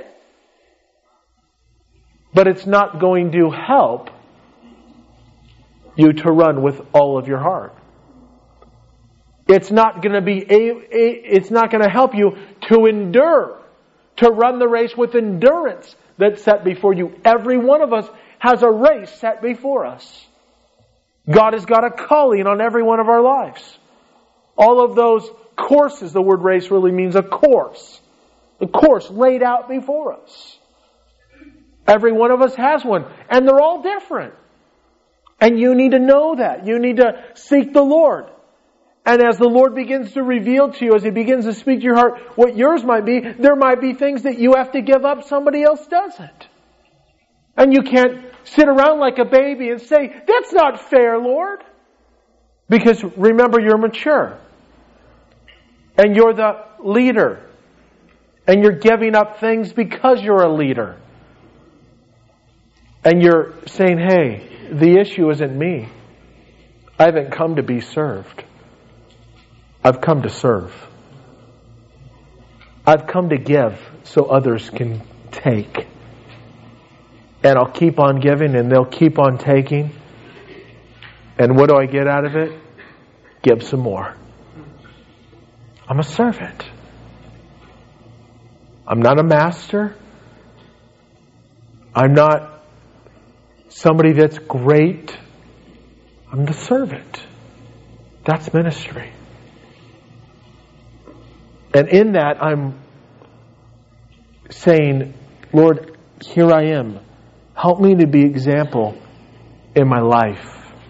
But it's not going to help you to run with all of your heart. It's not going to be a, a, it's not going to help you to endure, to run the race with endurance that's set before you. Every one of us has a race set before us. God has got a calling on every one of our lives. All of those courses, the word race really means a course. The course laid out before us. Every one of us has one. And they're all different. And you need to know that. You need to seek the Lord. And as the Lord begins to reveal to you, as He begins to speak to your heart what yours might be, there might be things that you have to give up somebody else doesn't. And you can't sit around like a baby and say, that's not fair, Lord. Because remember, you're mature. And you're the leader. And you're giving up things because you're a leader. And you're saying, hey, the issue isn't me. I haven't come to be served. I've come to serve. I've come to give so others can take. And I'll keep on giving and they'll keep on taking. And what do I get out of it? Give some more. I'm a servant. I'm not a master. I'm not somebody that's great. I'm the servant. That's ministry. And in that, I'm saying, Lord, here I am. Help me to be example in my life.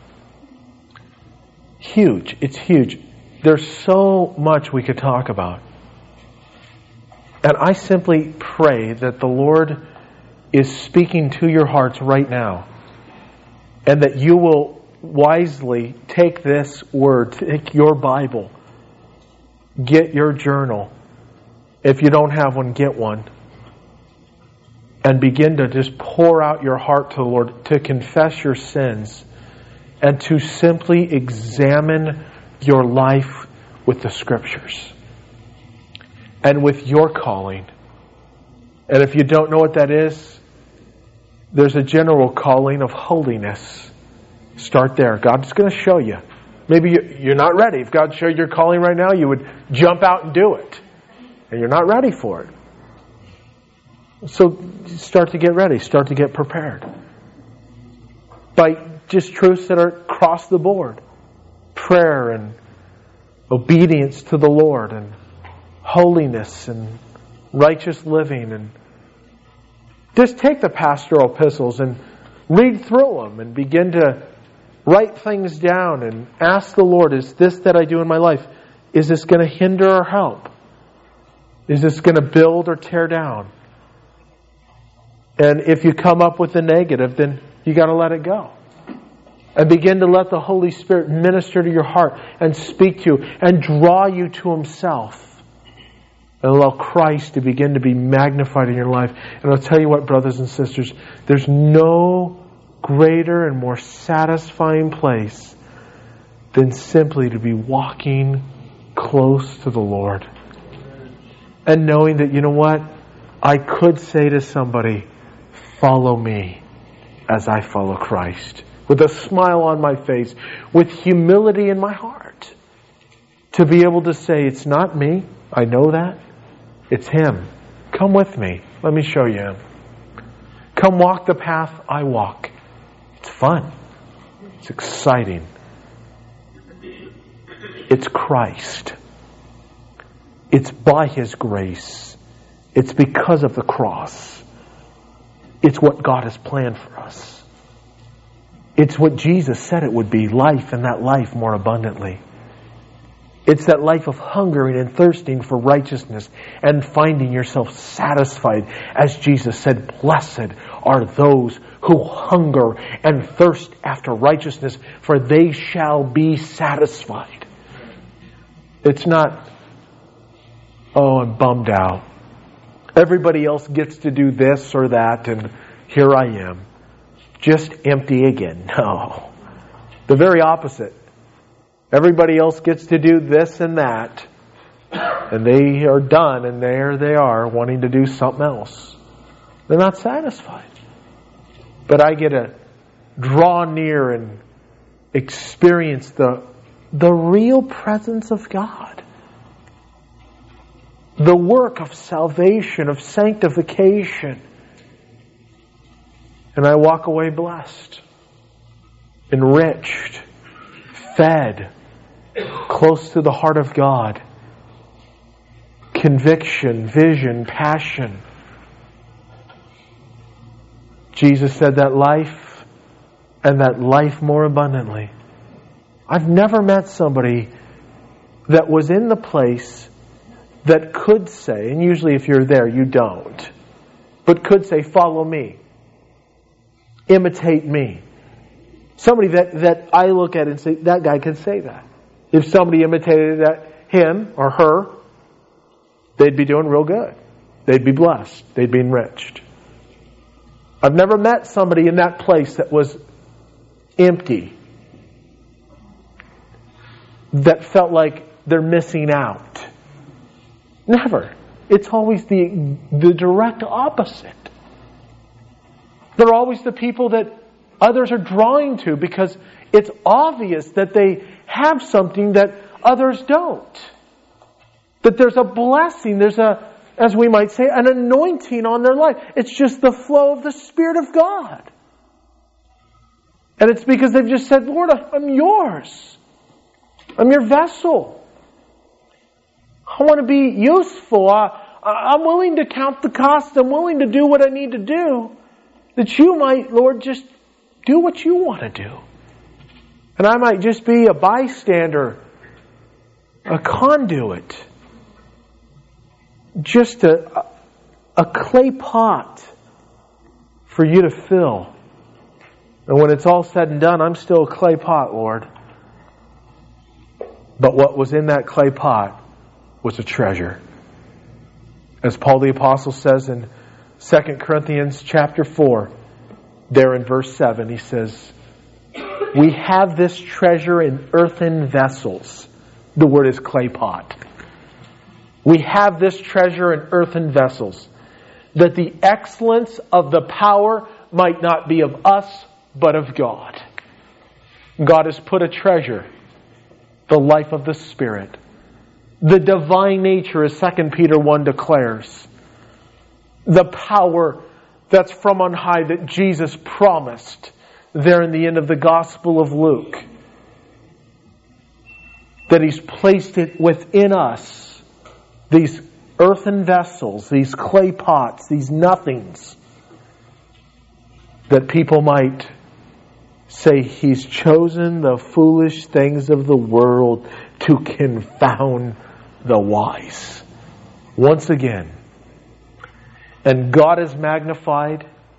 Huge. It's huge. There's so much we could talk about. And I simply pray that the Lord is speaking to your hearts right now. And that you will wisely take this word, take your Bible, get your journal. If you don't have one, get one. And begin to just pour out your heart to the Lord, to confess your sins, and to simply examine your life with the Scriptures and with your calling. And if you don't know what that is, there's a general calling of holiness. Start there. God's going to show you. Maybe you're not ready. If God showed your calling right now, you would jump out and do it. And you're not ready for it. So start to get ready. Start to get prepared. By just truths that are across the board. Prayer and obedience to the Lord and holiness and righteous living. And just take the pastoral epistles and read through them and begin to write things down and ask the Lord, is this that I do in my life, is this going to hinder or help? Is this going to build or tear down? And if you come up with a negative, then you got to let it go. And begin to let the Holy Spirit minister to your heart and speak to you and draw you to Himself. And allow Christ to begin to be magnified in your life. And I'll tell you what, brothers and sisters, there's no greater and more satisfying place than simply to be walking close to the Lord. And knowing that, you know what? I could say to somebody, follow me as I follow Christ. With a smile on my face, with humility in my heart. To be able to say, it's not me, I know that. It's Him. Come with me. Let me show you Him. Come walk the path I walk. It's fun. It's exciting. It's Christ. It's by His grace. It's because of the cross. It's what God has planned for us. It's what Jesus said it would be, life, and that life more abundantly. It's that life of hungering and thirsting for righteousness and finding yourself satisfied. As Jesus said, blessed are those who hunger and thirst after righteousness, for they shall be satisfied. It's not, oh, I'm bummed out. Everybody else gets to do this or that, and here I am. Just empty again. No. The very opposite. Everybody else gets to do this and that, and they are done, and there they are wanting to do something else. They're not satisfied. But I get to draw near and experience the, the real presence of God. The work of salvation, of sanctification. And I walk away blessed, enriched, fed, close to the heart of God. Conviction, vision, passion. Jesus said that life, and that life more abundantly. I've never met somebody that was in the place that could say, and usually if you're there you don't, but could say, follow me. Imitate me. Somebody that, that I look at and say, that guy can say that. If somebody imitated that, him or her, they'd be doing real good. They'd be blessed. They'd be enriched. I've never met somebody in that place that was empty, that felt like they're missing out. Never. It's always the, the direct opposite. They're always the people that others are drawing to because it's obvious that they have something that others don't. That there's a blessing, there's a, as we might say, an anointing on their life. It's just the flow of the Spirit of God. And it's because they've just said, Lord, I'm yours. I'm your vessel. I want to be useful. I, I'm willing to count the cost. I'm willing to do what I need to do. That you might, Lord, just do what you want to do. And I might just be a bystander, a conduit, just a, a clay pot for you to fill. And when it's all said and done, I'm still a clay pot, Lord. But what was in that clay pot was a treasure. As Paul the Apostle says in Second Corinthians chapter four, there in verse seven, he says, we have this treasure in earthen vessels. The word is clay pot. We have this treasure in earthen vessels, that the excellence of the power might not be of us, but of God. God has put a treasure, the life of the Spirit. The divine nature, as Second Peter one declares. The power that's from on high that Jesus promised there in the end of the Gospel of Luke. That He's placed it within us. These earthen vessels, these clay pots, these nothings. That people might say He's chosen the foolish things of the world to confound the wise. Once again. And God is magnified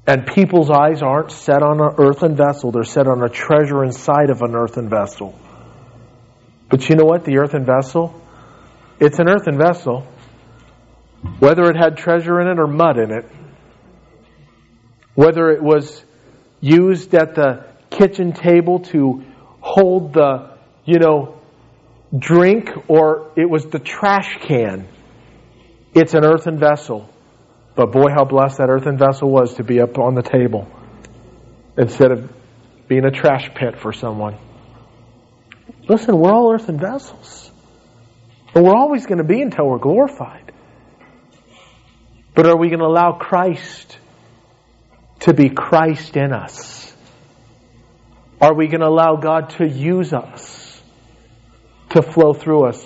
And people's eyes aren't set on an earthen vessel. They're set on a treasure inside of an earthen vessel. But you know what? The earthen vessel, it's an earthen vessel. Whether it had treasure in it or mud in it. Whether it was used at the kitchen table to hold the, you know, drink, or it was the trash can. It's an earthen vessel. But boy, how blessed that earthen vessel was to be up on the table instead of being a trash pit for someone. Listen, we're all earthen vessels. And we're always going to be until we're glorified. But are we going to allow Christ to be Christ in us? Are we going to allow God to use us, to flow through us?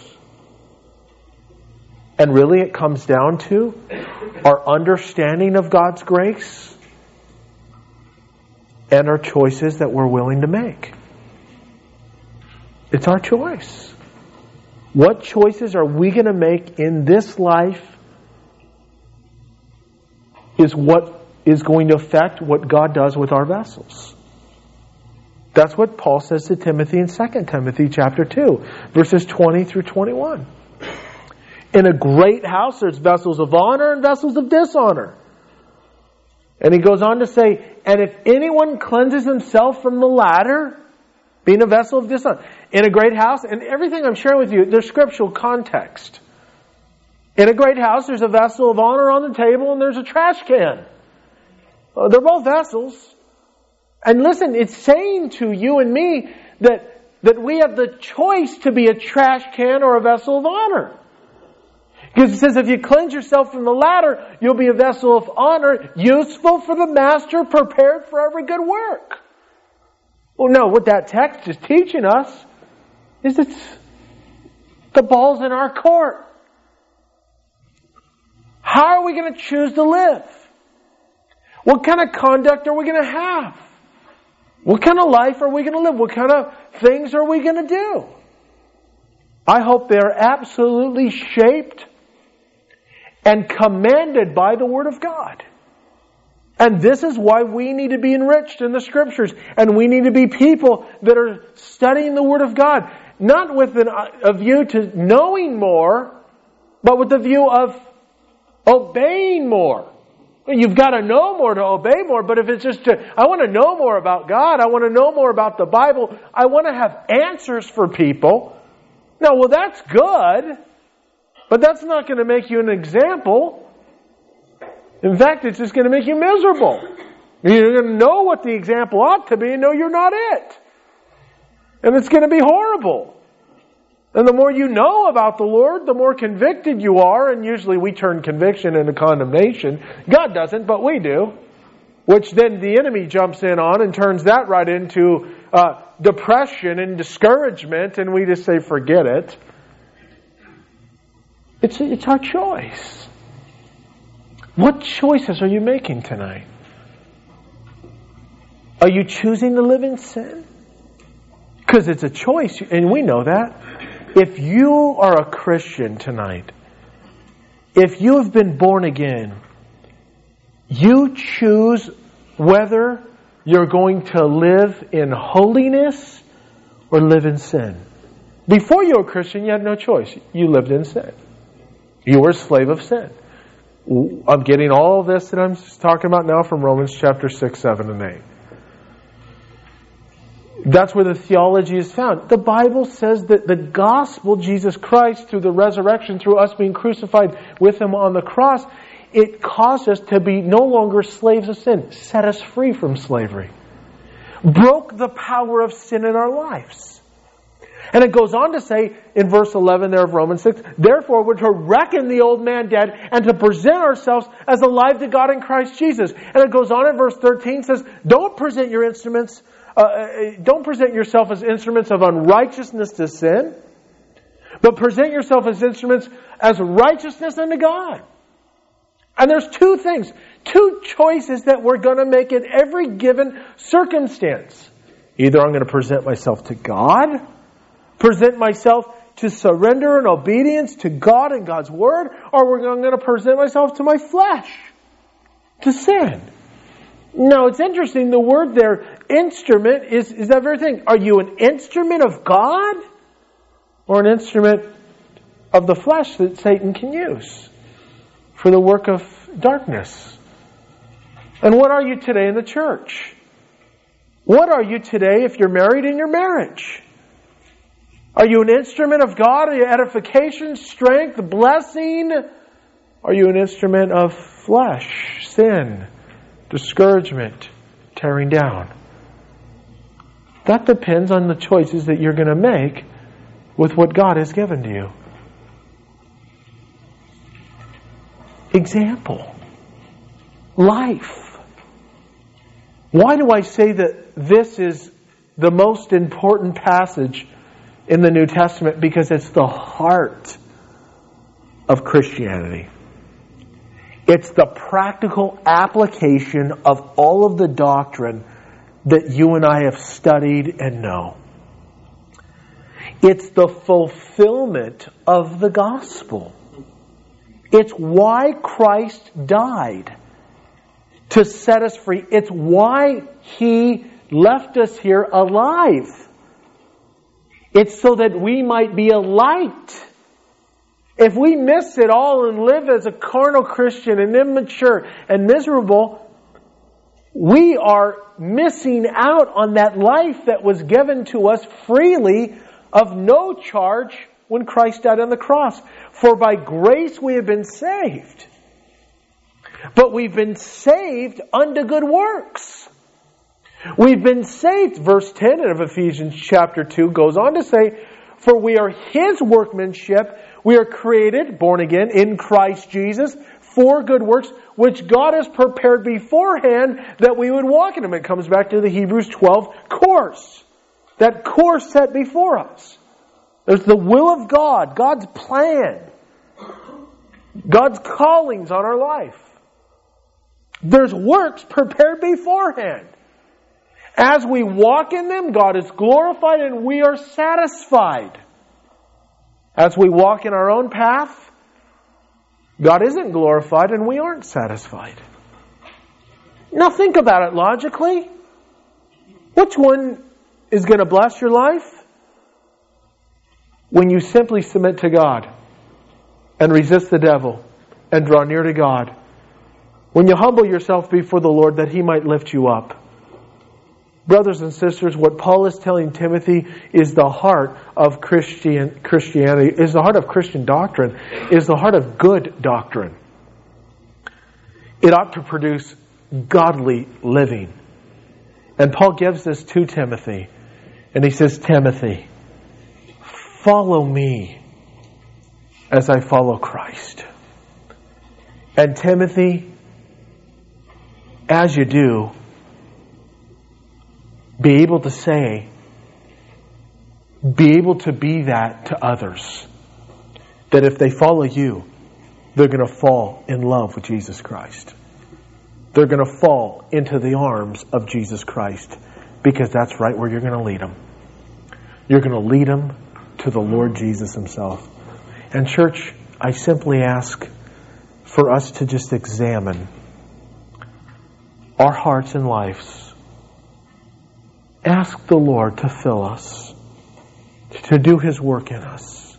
And really it comes down to our understanding of God's grace and our choices that we're willing to make. It's our choice. What choices are we going to make in this life is what is going to affect what God does with our vessels. That's what Paul says to Timothy in Second Timothy chapter two, verses twenty through twenty-one. In a great house there's vessels of honor and vessels of dishonor. And he goes on to say, and if anyone cleanses himself from the latter, being a vessel of dishonor, in a great house, and everything I'm sharing with you, there's scriptural context. In a great house, there's a vessel of honor on the table and there's a trash can. Uh, they're both vessels. And listen, it's saying to you and me that, that we have the choice to be a trash can or a vessel of honor. Because it says if you cleanse yourself from the latter, you'll be a vessel of honor, useful for the master, prepared for every good work. Well, no, what that text is teaching us is that the ball's in our court. How are we going to choose to live? What kind of conduct are we going to have? What kind of life are we going to live? What kind of things are we going to do? I hope they're absolutely shaped and commanded by the Word of God. And this is why we need to be enriched in the Scriptures. And we need to be people that are studying the Word of God. Not with an, a view to knowing more, but with the view of obeying more. You've got to know more to obey more, but if it's just to, I want to know more about God, I want to know more about the Bible, I want to have answers for people. No, well that's good, but that's not going to make you an example. In fact, it's just going to make you miserable. You're going to know what the example ought to be and know you're not it. And it's going to be horrible. And the more you know about the Lord, the more convicted you are, and usually we turn conviction into condemnation. God doesn't, but we do. Which then the enemy jumps in on and turns that right into uh, depression and discouragement, and we just say, forget it. It's, it's our choice. What choices are you making tonight? Are you choosing to live in sin? Because it's a choice, and we know that. If you are a Christian tonight, if you have been born again, you choose whether you're going to live in holiness or live in sin. Before you were a Christian, you had no choice. You lived in sin. You were a slave of sin. I'm getting all this that I'm talking about now from Romans chapter six, seven, and eight. That's where the theology is found. The Bible says that the gospel, Jesus Christ, through the resurrection, through us being crucified with Him on the cross, it caused us to be no longer slaves of sin. Set us free from slavery. Broke the power of sin in our lives. And it goes on to say in verse eleven there of Romans six, therefore we're to reckon the old man dead and to present ourselves as alive to God in Christ Jesus. And it goes on in verse thirteen, says, don't present your instruments Uh, don't present yourself as instruments of unrighteousness to sin, but present yourself as instruments as righteousness unto God. And there's two things, two choices that we're going to make in every given circumstance. Either I'm going to present myself to God, present myself to surrender and obedience to God and God's Word, or I'm going to present myself to my flesh, to sin. No, it's interesting. The word there, instrument, is, is that very thing. Are you an instrument of God? Or an instrument of the flesh that Satan can use for the work of darkness? And what are you today in the church? What are you today if you're married in your marriage? Are you an instrument of God? Are you edification, strength, blessing? Are you an instrument of flesh, sin, discouragement, tearing down? That depends on the choices that you're going to make with what God has given to you. Example. Life. Why do I say that this is the most important passage in the New Testament? Because it's the heart of Christianity. It's the practical application of all of the doctrine that you and I have studied and know. It's the fulfillment of the gospel. It's why Christ died, to set us free. It's why He left us here alive. It's so that we might be a light. If we miss it all and live as a carnal Christian and immature and miserable, we are missing out on that life that was given to us freely of no charge when Christ died on the cross. For by grace we have been saved. But we've been saved unto good works. We've been saved, verse ten of Ephesians chapter two goes on to say, for we are His workmanship. We are created, born again, in Christ Jesus, for good works, which God has prepared beforehand that we would walk in them. It comes back to the Hebrews twelve course. That course set before us. There's the will of God, God's plan, God's callings on our life. There's works prepared beforehand. As we walk in them, God is glorified and we are satisfied. As we walk in our own path, God isn't glorified and we aren't satisfied. Now think about it logically. Which one is going to bless your life? When you simply submit to God and resist the devil and draw near to God. When you humble yourself before the Lord that He might lift you up. Brothers and sisters, what Paul is telling Timothy is the heart of Christian Christianity, is the heart of Christian doctrine, is the heart of good doctrine. It ought to produce godly living. And Paul gives this to Timothy. And he says, Timothy, follow me as I follow Christ. And Timothy, as you do, be able to say, be able to be that to others. That if they follow you, they're going to fall in love with Jesus Christ. They're going to fall into the arms of Jesus Christ. Because that's right where you're going to lead them. You're going to lead them to the Lord Jesus Himself. And church, I simply ask for us to just examine our hearts and lives. Ask the Lord to fill us, to do His work in us.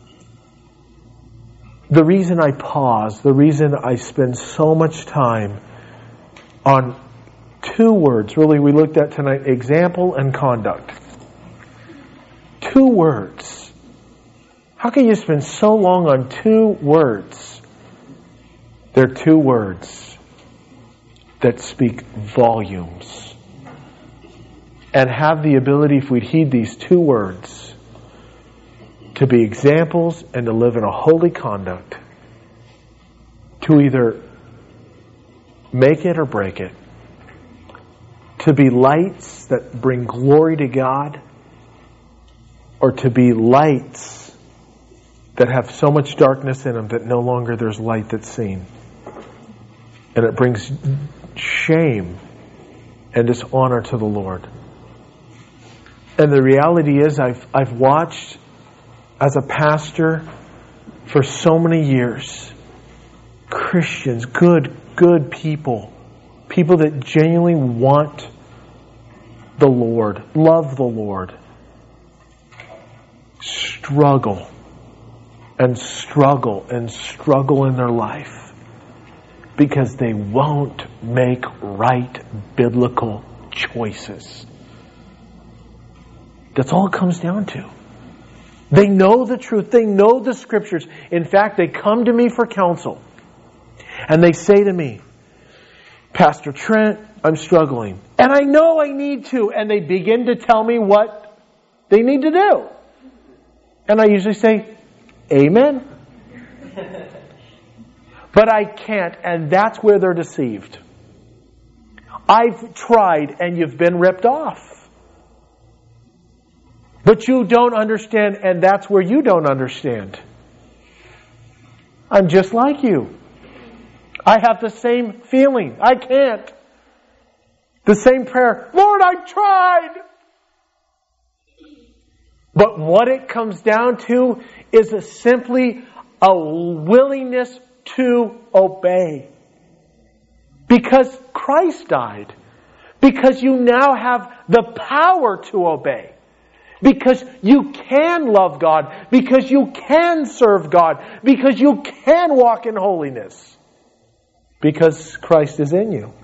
The reason I pause, the reason I spend so much time on two words, really we looked at tonight, example and conduct. Two words. How can you spend so long on two words? They're two words that speak volumes. And have the ability, if we'd heed these two words, to be examples and to live in a holy conduct. To either make it or break it. To be lights that bring glory to God. Or to be lights that have so much darkness in them that no longer there's light that's seen. And it brings shame and dishonor to the Lord. And the reality is I've I've watched as a pastor for so many years Christians, good, good people people that genuinely want the Lord, love the Lord, struggle and struggle and struggle in their life because they won't make right biblical choices. That's all it comes down to. They know the truth. They know the Scriptures. In fact, they come to me for counsel. And they say to me, Pastor Trent, I'm struggling. And I know I need to. And they begin to tell me what they need to do. And I usually say, Amen. But I can't. And that's where they're deceived. I've tried and you've been ripped off. But you don't understand, and that's where you don't understand. I'm just like you. I have the same feeling. I can't. The same prayer. Lord, I've tried. But what it comes down to is a simply a willingness to obey. Because Christ died. Because you now have the power to obey. Because you can love God. Because you can serve God. Because you can walk in holiness. Because Christ is in you.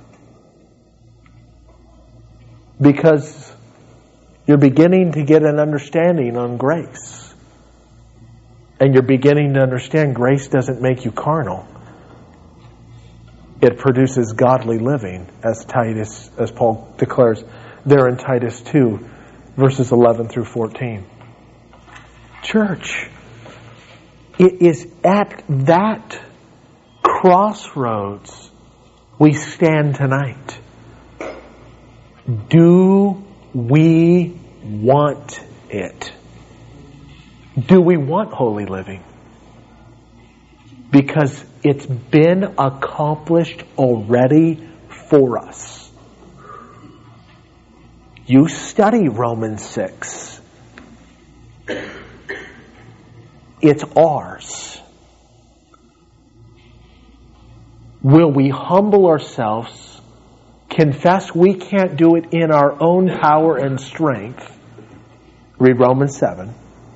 Because you're beginning to get an understanding on grace. And you're beginning to understand grace doesn't make you carnal. It produces godly living, as Titus, as Paul declares there in Titus two. Verses eleven through fourteen. Church, it is at that crossroads we stand tonight. Do we want it? Do we want holy living? Because it's been accomplished already for us. You study Romans six. It's ours. Will we humble ourselves, confess we can't do it in our own power and strength, read Romans seven,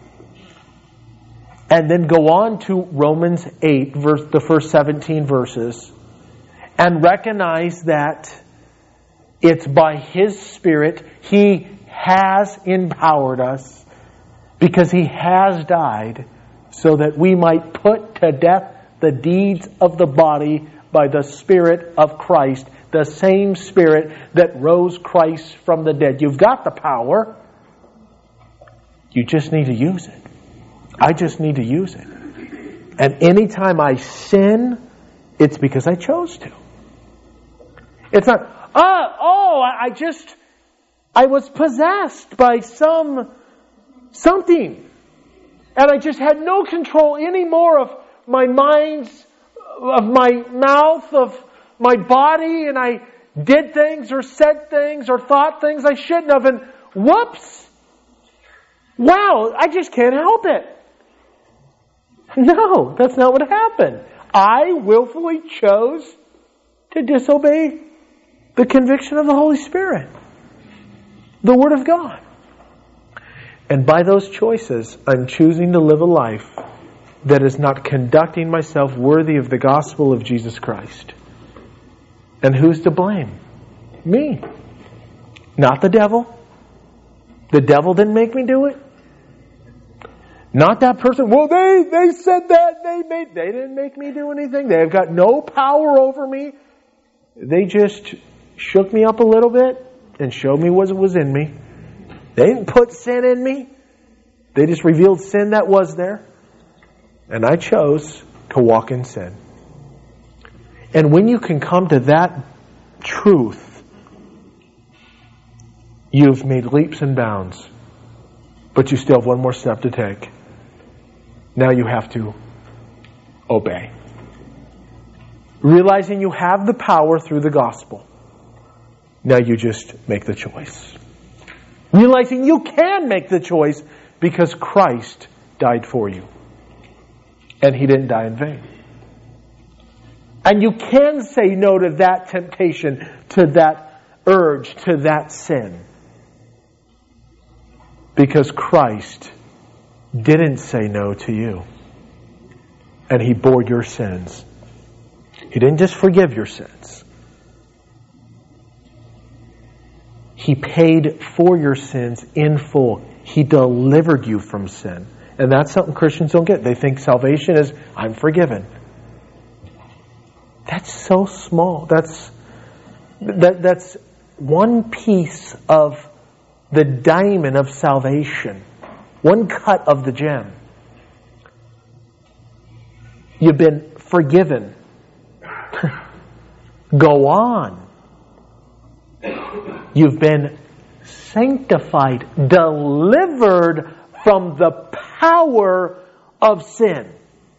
and then go on to Romans eight, verse, the first seventeen verses, and recognize that it's by His Spirit. He has empowered us because He has died so that we might put to death the deeds of the body by the Spirit of Christ, the same Spirit that rose Christ from the dead. You've got the power. You just need to use it. I just need to use it. And anytime I sin, it's because I chose to. It's not, Uh, oh, I just, I was possessed by some, something. And I just had no control anymore of my mind, of my mouth, of my body, and I did things or said things or thought things I shouldn't have, and whoops! Wow, I just can't help it. No, that's not what happened. I willfully chose to disobey the conviction of the Holy Spirit. The Word of God. And by those choices, I'm choosing to live a life that is not conducting myself worthy of the gospel of Jesus Christ. And who's to blame? Me. Not the devil. The devil didn't make me do it. Not that person. Well, they, they said that. They made, they didn't make me do anything. They've got no power over me. They just shook me up a little bit and showed me what was in me. They didn't put sin in me. They just revealed sin that was there. And I chose to walk in sin. And when you can come to that truth, you've made leaps and bounds. But you still have one more step to take. Now you have to obey. Realizing you have the power through the gospel. Now you just make the choice. Realizing you can make the choice because Christ died for you. And He didn't die in vain. And you can say no to that temptation, to that urge, to that sin. Because Christ didn't say no to you. And He bore your sins. He didn't just forgive your sins. He paid for your sins in full. He delivered you from sin. And that's something Christians don't get. They think salvation is, I'm forgiven. That's so small. That's that, that's one piece of the diamond of salvation. One cut of the gem. You've been forgiven. Go on. You've been sanctified, delivered from the power of sin.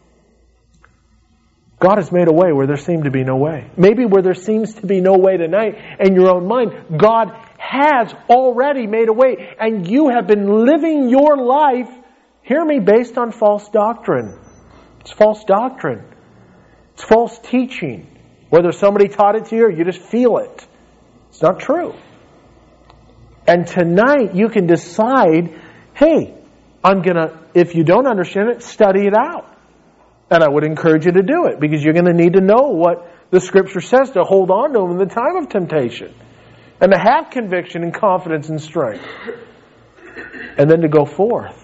God has made a way where there seemed to be no way. Maybe where there seems to be no way tonight in your own mind, God has already made a way, and you have been living your life, hear me, based on false doctrine. It's false doctrine. It's false teaching. Whether somebody taught it to you or you just feel it. It's not true. And tonight you can decide, hey, I'm going to, if you don't understand it, study it out. And I would encourage you to do it, because you're going to need to know what the Scripture says to hold on to them in the time of temptation. And to have conviction and confidence and strength. And then to go forth.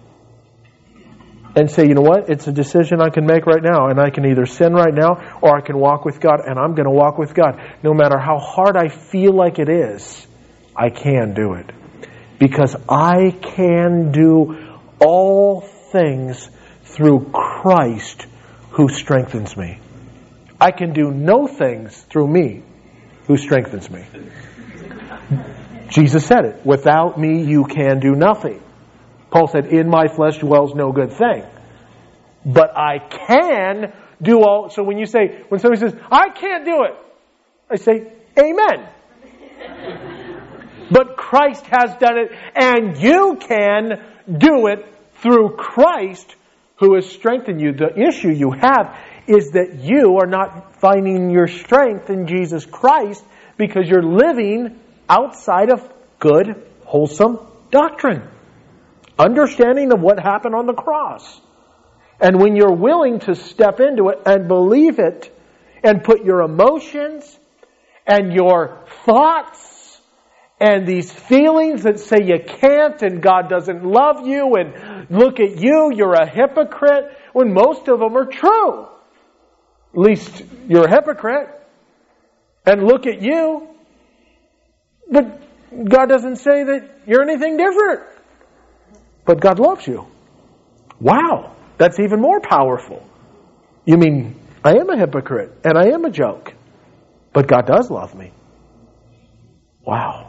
And say, you know what? It's a decision I can make right now. And I can either sin right now, or I can walk with God. And I'm going to walk with God. No matter how hard I feel like it is, I can do it. Because I can do all things through Christ who strengthens me. I can do no things through me who strengthens me. Jesus said it. Without me you can do nothing. Paul said, in my flesh dwells no good thing. But I can do all... So when you say, when somebody says, I can't do it, I say, amen. But Christ has done it, and you can do it through Christ who has strengthened you. The issue you have is that you are not finding your strength in Jesus Christ because you're living outside of good, wholesome doctrine. Understanding of what happened on the cross. And when you're willing to step into it and believe it and put your emotions and your thoughts and these feelings that say you can't and God doesn't love you and look at you, you're a hypocrite, when most of them are true. At least you're a hypocrite. And look at you. But God doesn't say that you're anything different. But God loves you. Wow, that's even more powerful. You mean, I am a hypocrite and I am a joke, but God does love me. Wow.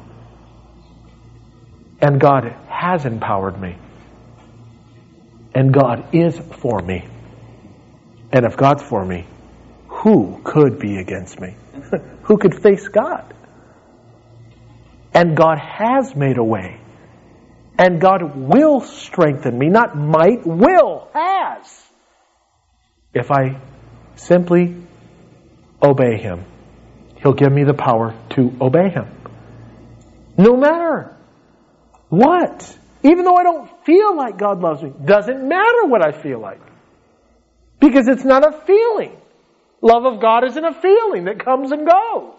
And God has empowered me. And God is for me. And if God's for me, who could be against me? Who could face God? And God has made a way. And God will strengthen me. Not might, will, has. If I simply obey Him. He'll give me the power to obey Him. No matter what. Even though I don't feel like God loves me. Doesn't matter what I feel like. Because it's not a feeling. Love of God isn't a feeling that comes and goes.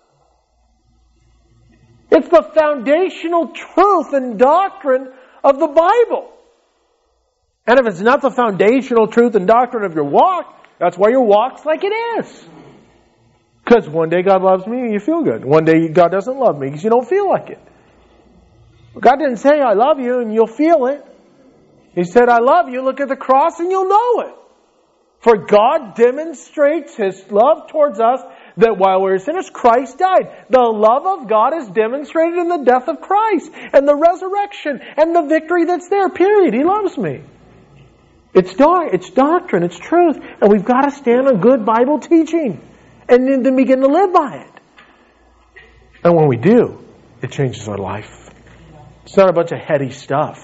It's the foundational truth and doctrine of the Bible. And if it's not the foundational truth and doctrine of your walk, that's why your walk's like it is. Because one day God loves me and you feel good. One day God doesn't love me because you don't feel like it. God didn't say, I love you, and you'll feel it. He said, I love you, look at the cross and you'll know it. For God demonstrates His love towards us that while we were sinners, Christ died. The love of God is demonstrated in the death of Christ and the resurrection and the victory that's there, period. He loves me. It's, do- it's doctrine, it's truth, and we've got to stand on good Bible teaching and then begin to live by it. And when we do, it changes our life. It's not a bunch of heady stuff.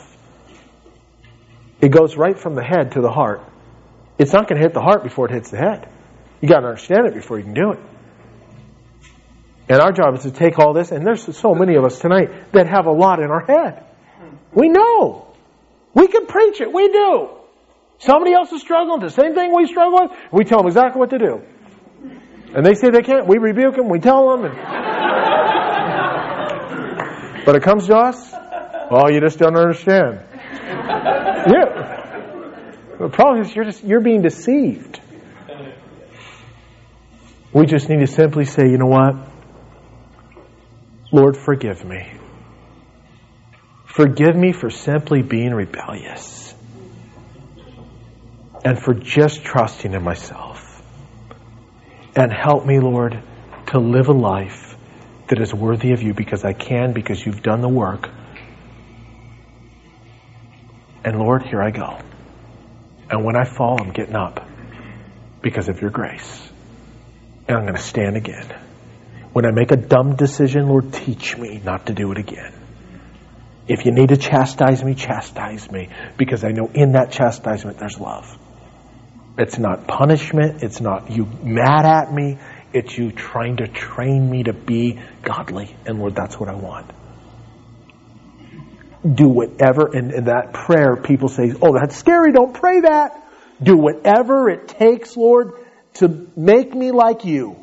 It goes right from the head to the heart. It's not going to hit the heart before it hits the head. You got to understand it before you can do it. And our job is to take all this, and there's so many of us tonight that have a lot in our head. We know. We can preach it. We do. Somebody else is struggling with the same thing we struggle with. We tell them exactly what to do. And they say they can't. We rebuke them. We tell them. And... but it comes to us. Oh, you just don't understand. Yeah. The problem is you're just you're being deceived. We just need to simply say, you know what? Lord, forgive me. Forgive me for simply being rebellious. And for just trusting in myself. And help me, Lord, to live a life that is worthy of you because I can, because you've done the work. And Lord, here I go. And when I fall, I'm getting up because of your grace. And I'm going to stand again. When I make a dumb decision, Lord, teach me not to do it again. If you need to chastise me, chastise me. Because I know in that chastisement there's love. It's not punishment. It's not you mad at me. It's you trying to train me to be godly. And Lord, that's what I want. Do whatever. And in that prayer, people say, oh, that's scary. Don't pray that. Do whatever it takes, Lord, to make me like you.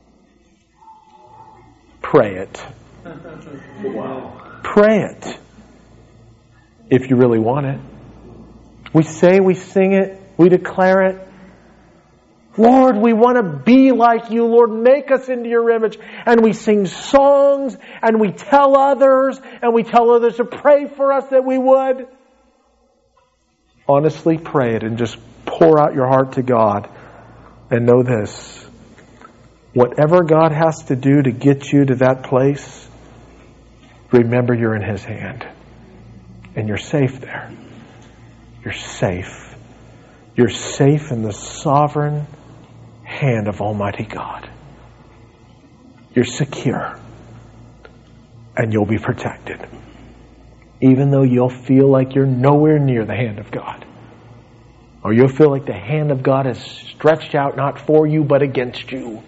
Pray it. Wow. Pray it. If you really want it. We say, we sing it, we declare it. Lord, we want to be like you. Lord, make us into your image. And we sing songs, and we tell others, and we tell others to pray for us that we would. Honestly, pray it and just pour out your heart to God. And know this. Whatever God has to do to get you to that place, remember you're in His hand. And you're safe there. You're safe. You're safe in the sovereign hand of Almighty God. You're secure. And you'll be protected. Even though you'll feel like you're nowhere near the hand of God. Or you'll feel like the hand of God is stretched out not for you but against you.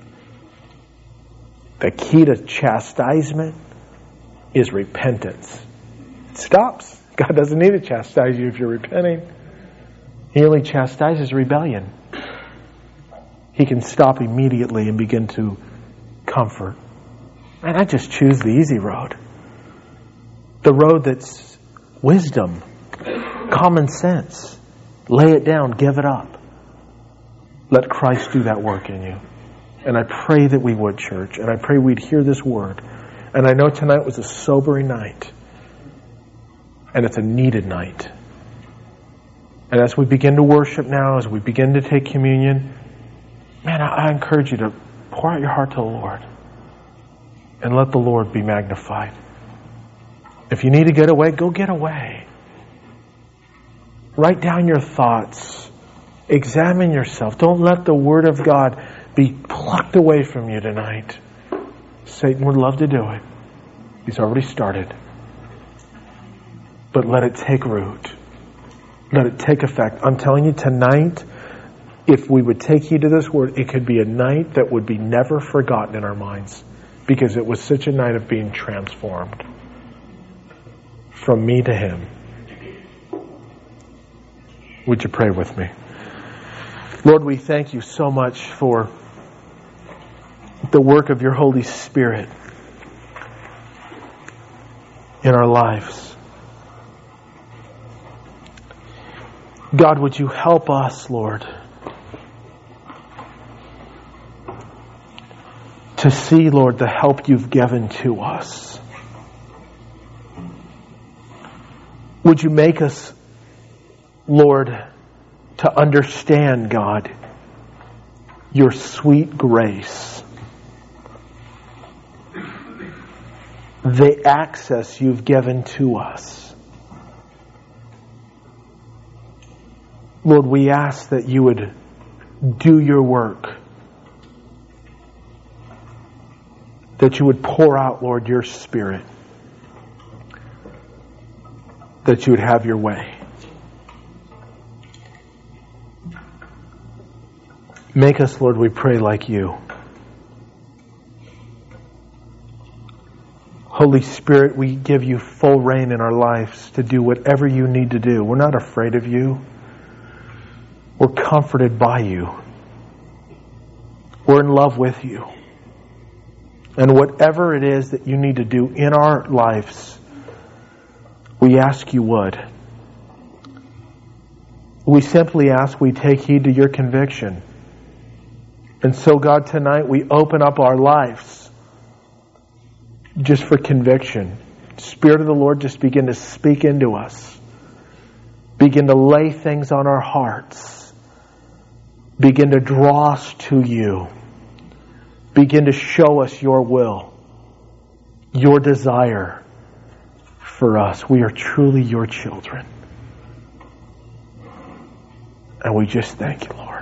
The key to chastisement is repentance. It stops. God doesn't need to chastise you if you're repenting. He only chastises rebellion. He can stop immediately and begin to comfort. Man, I just choose the easy road. The road that's wisdom, common sense. Lay it down, give it up. Let Christ do that work in you. And I pray that we would, church. And I pray we'd hear this word. And I know tonight was a sobering night. And it's a needed night. And as we begin to worship now, as we begin to take communion, man, I, I encourage you to pour out your heart to the Lord. And let the Lord be magnified. If you need to get away, go get away. Write down your thoughts. Examine yourself. Don't let the Word of God be plucked away from you tonight. Satan would love to do it. He's already started. But let it take root. Let it take effect. I'm telling you tonight, if we would take heed to this word, it could be a night that would be never forgotten in our minds. Because it was such a night of being transformed. From me to Him. Would you pray with me? Lord, we thank you so much for the work of your Holy Spirit in our lives. God, would you help us, Lord, to see, Lord, the help you've given to us. Would you make us, Lord, to understand, God, your sweet grace, the access you've given to us. Lord, we ask that you would do your work, that you would pour out, Lord, your Spirit, that you would have your way. Make us, Lord, we pray, like you. Holy Spirit, we give you full reign in our lives to do whatever you need to do. We're not afraid of you. We're comforted by you. We're in love with you. And whatever it is that you need to do in our lives, we ask you would. We simply ask we take heed to your conviction. And so, God, tonight we open up our lives just for conviction. Spirit of the Lord, just begin to speak into us. Begin to lay things on our hearts. Begin to draw us to you. Begin to show us your will, your desire for us. We are truly your children. And we just thank you, Lord.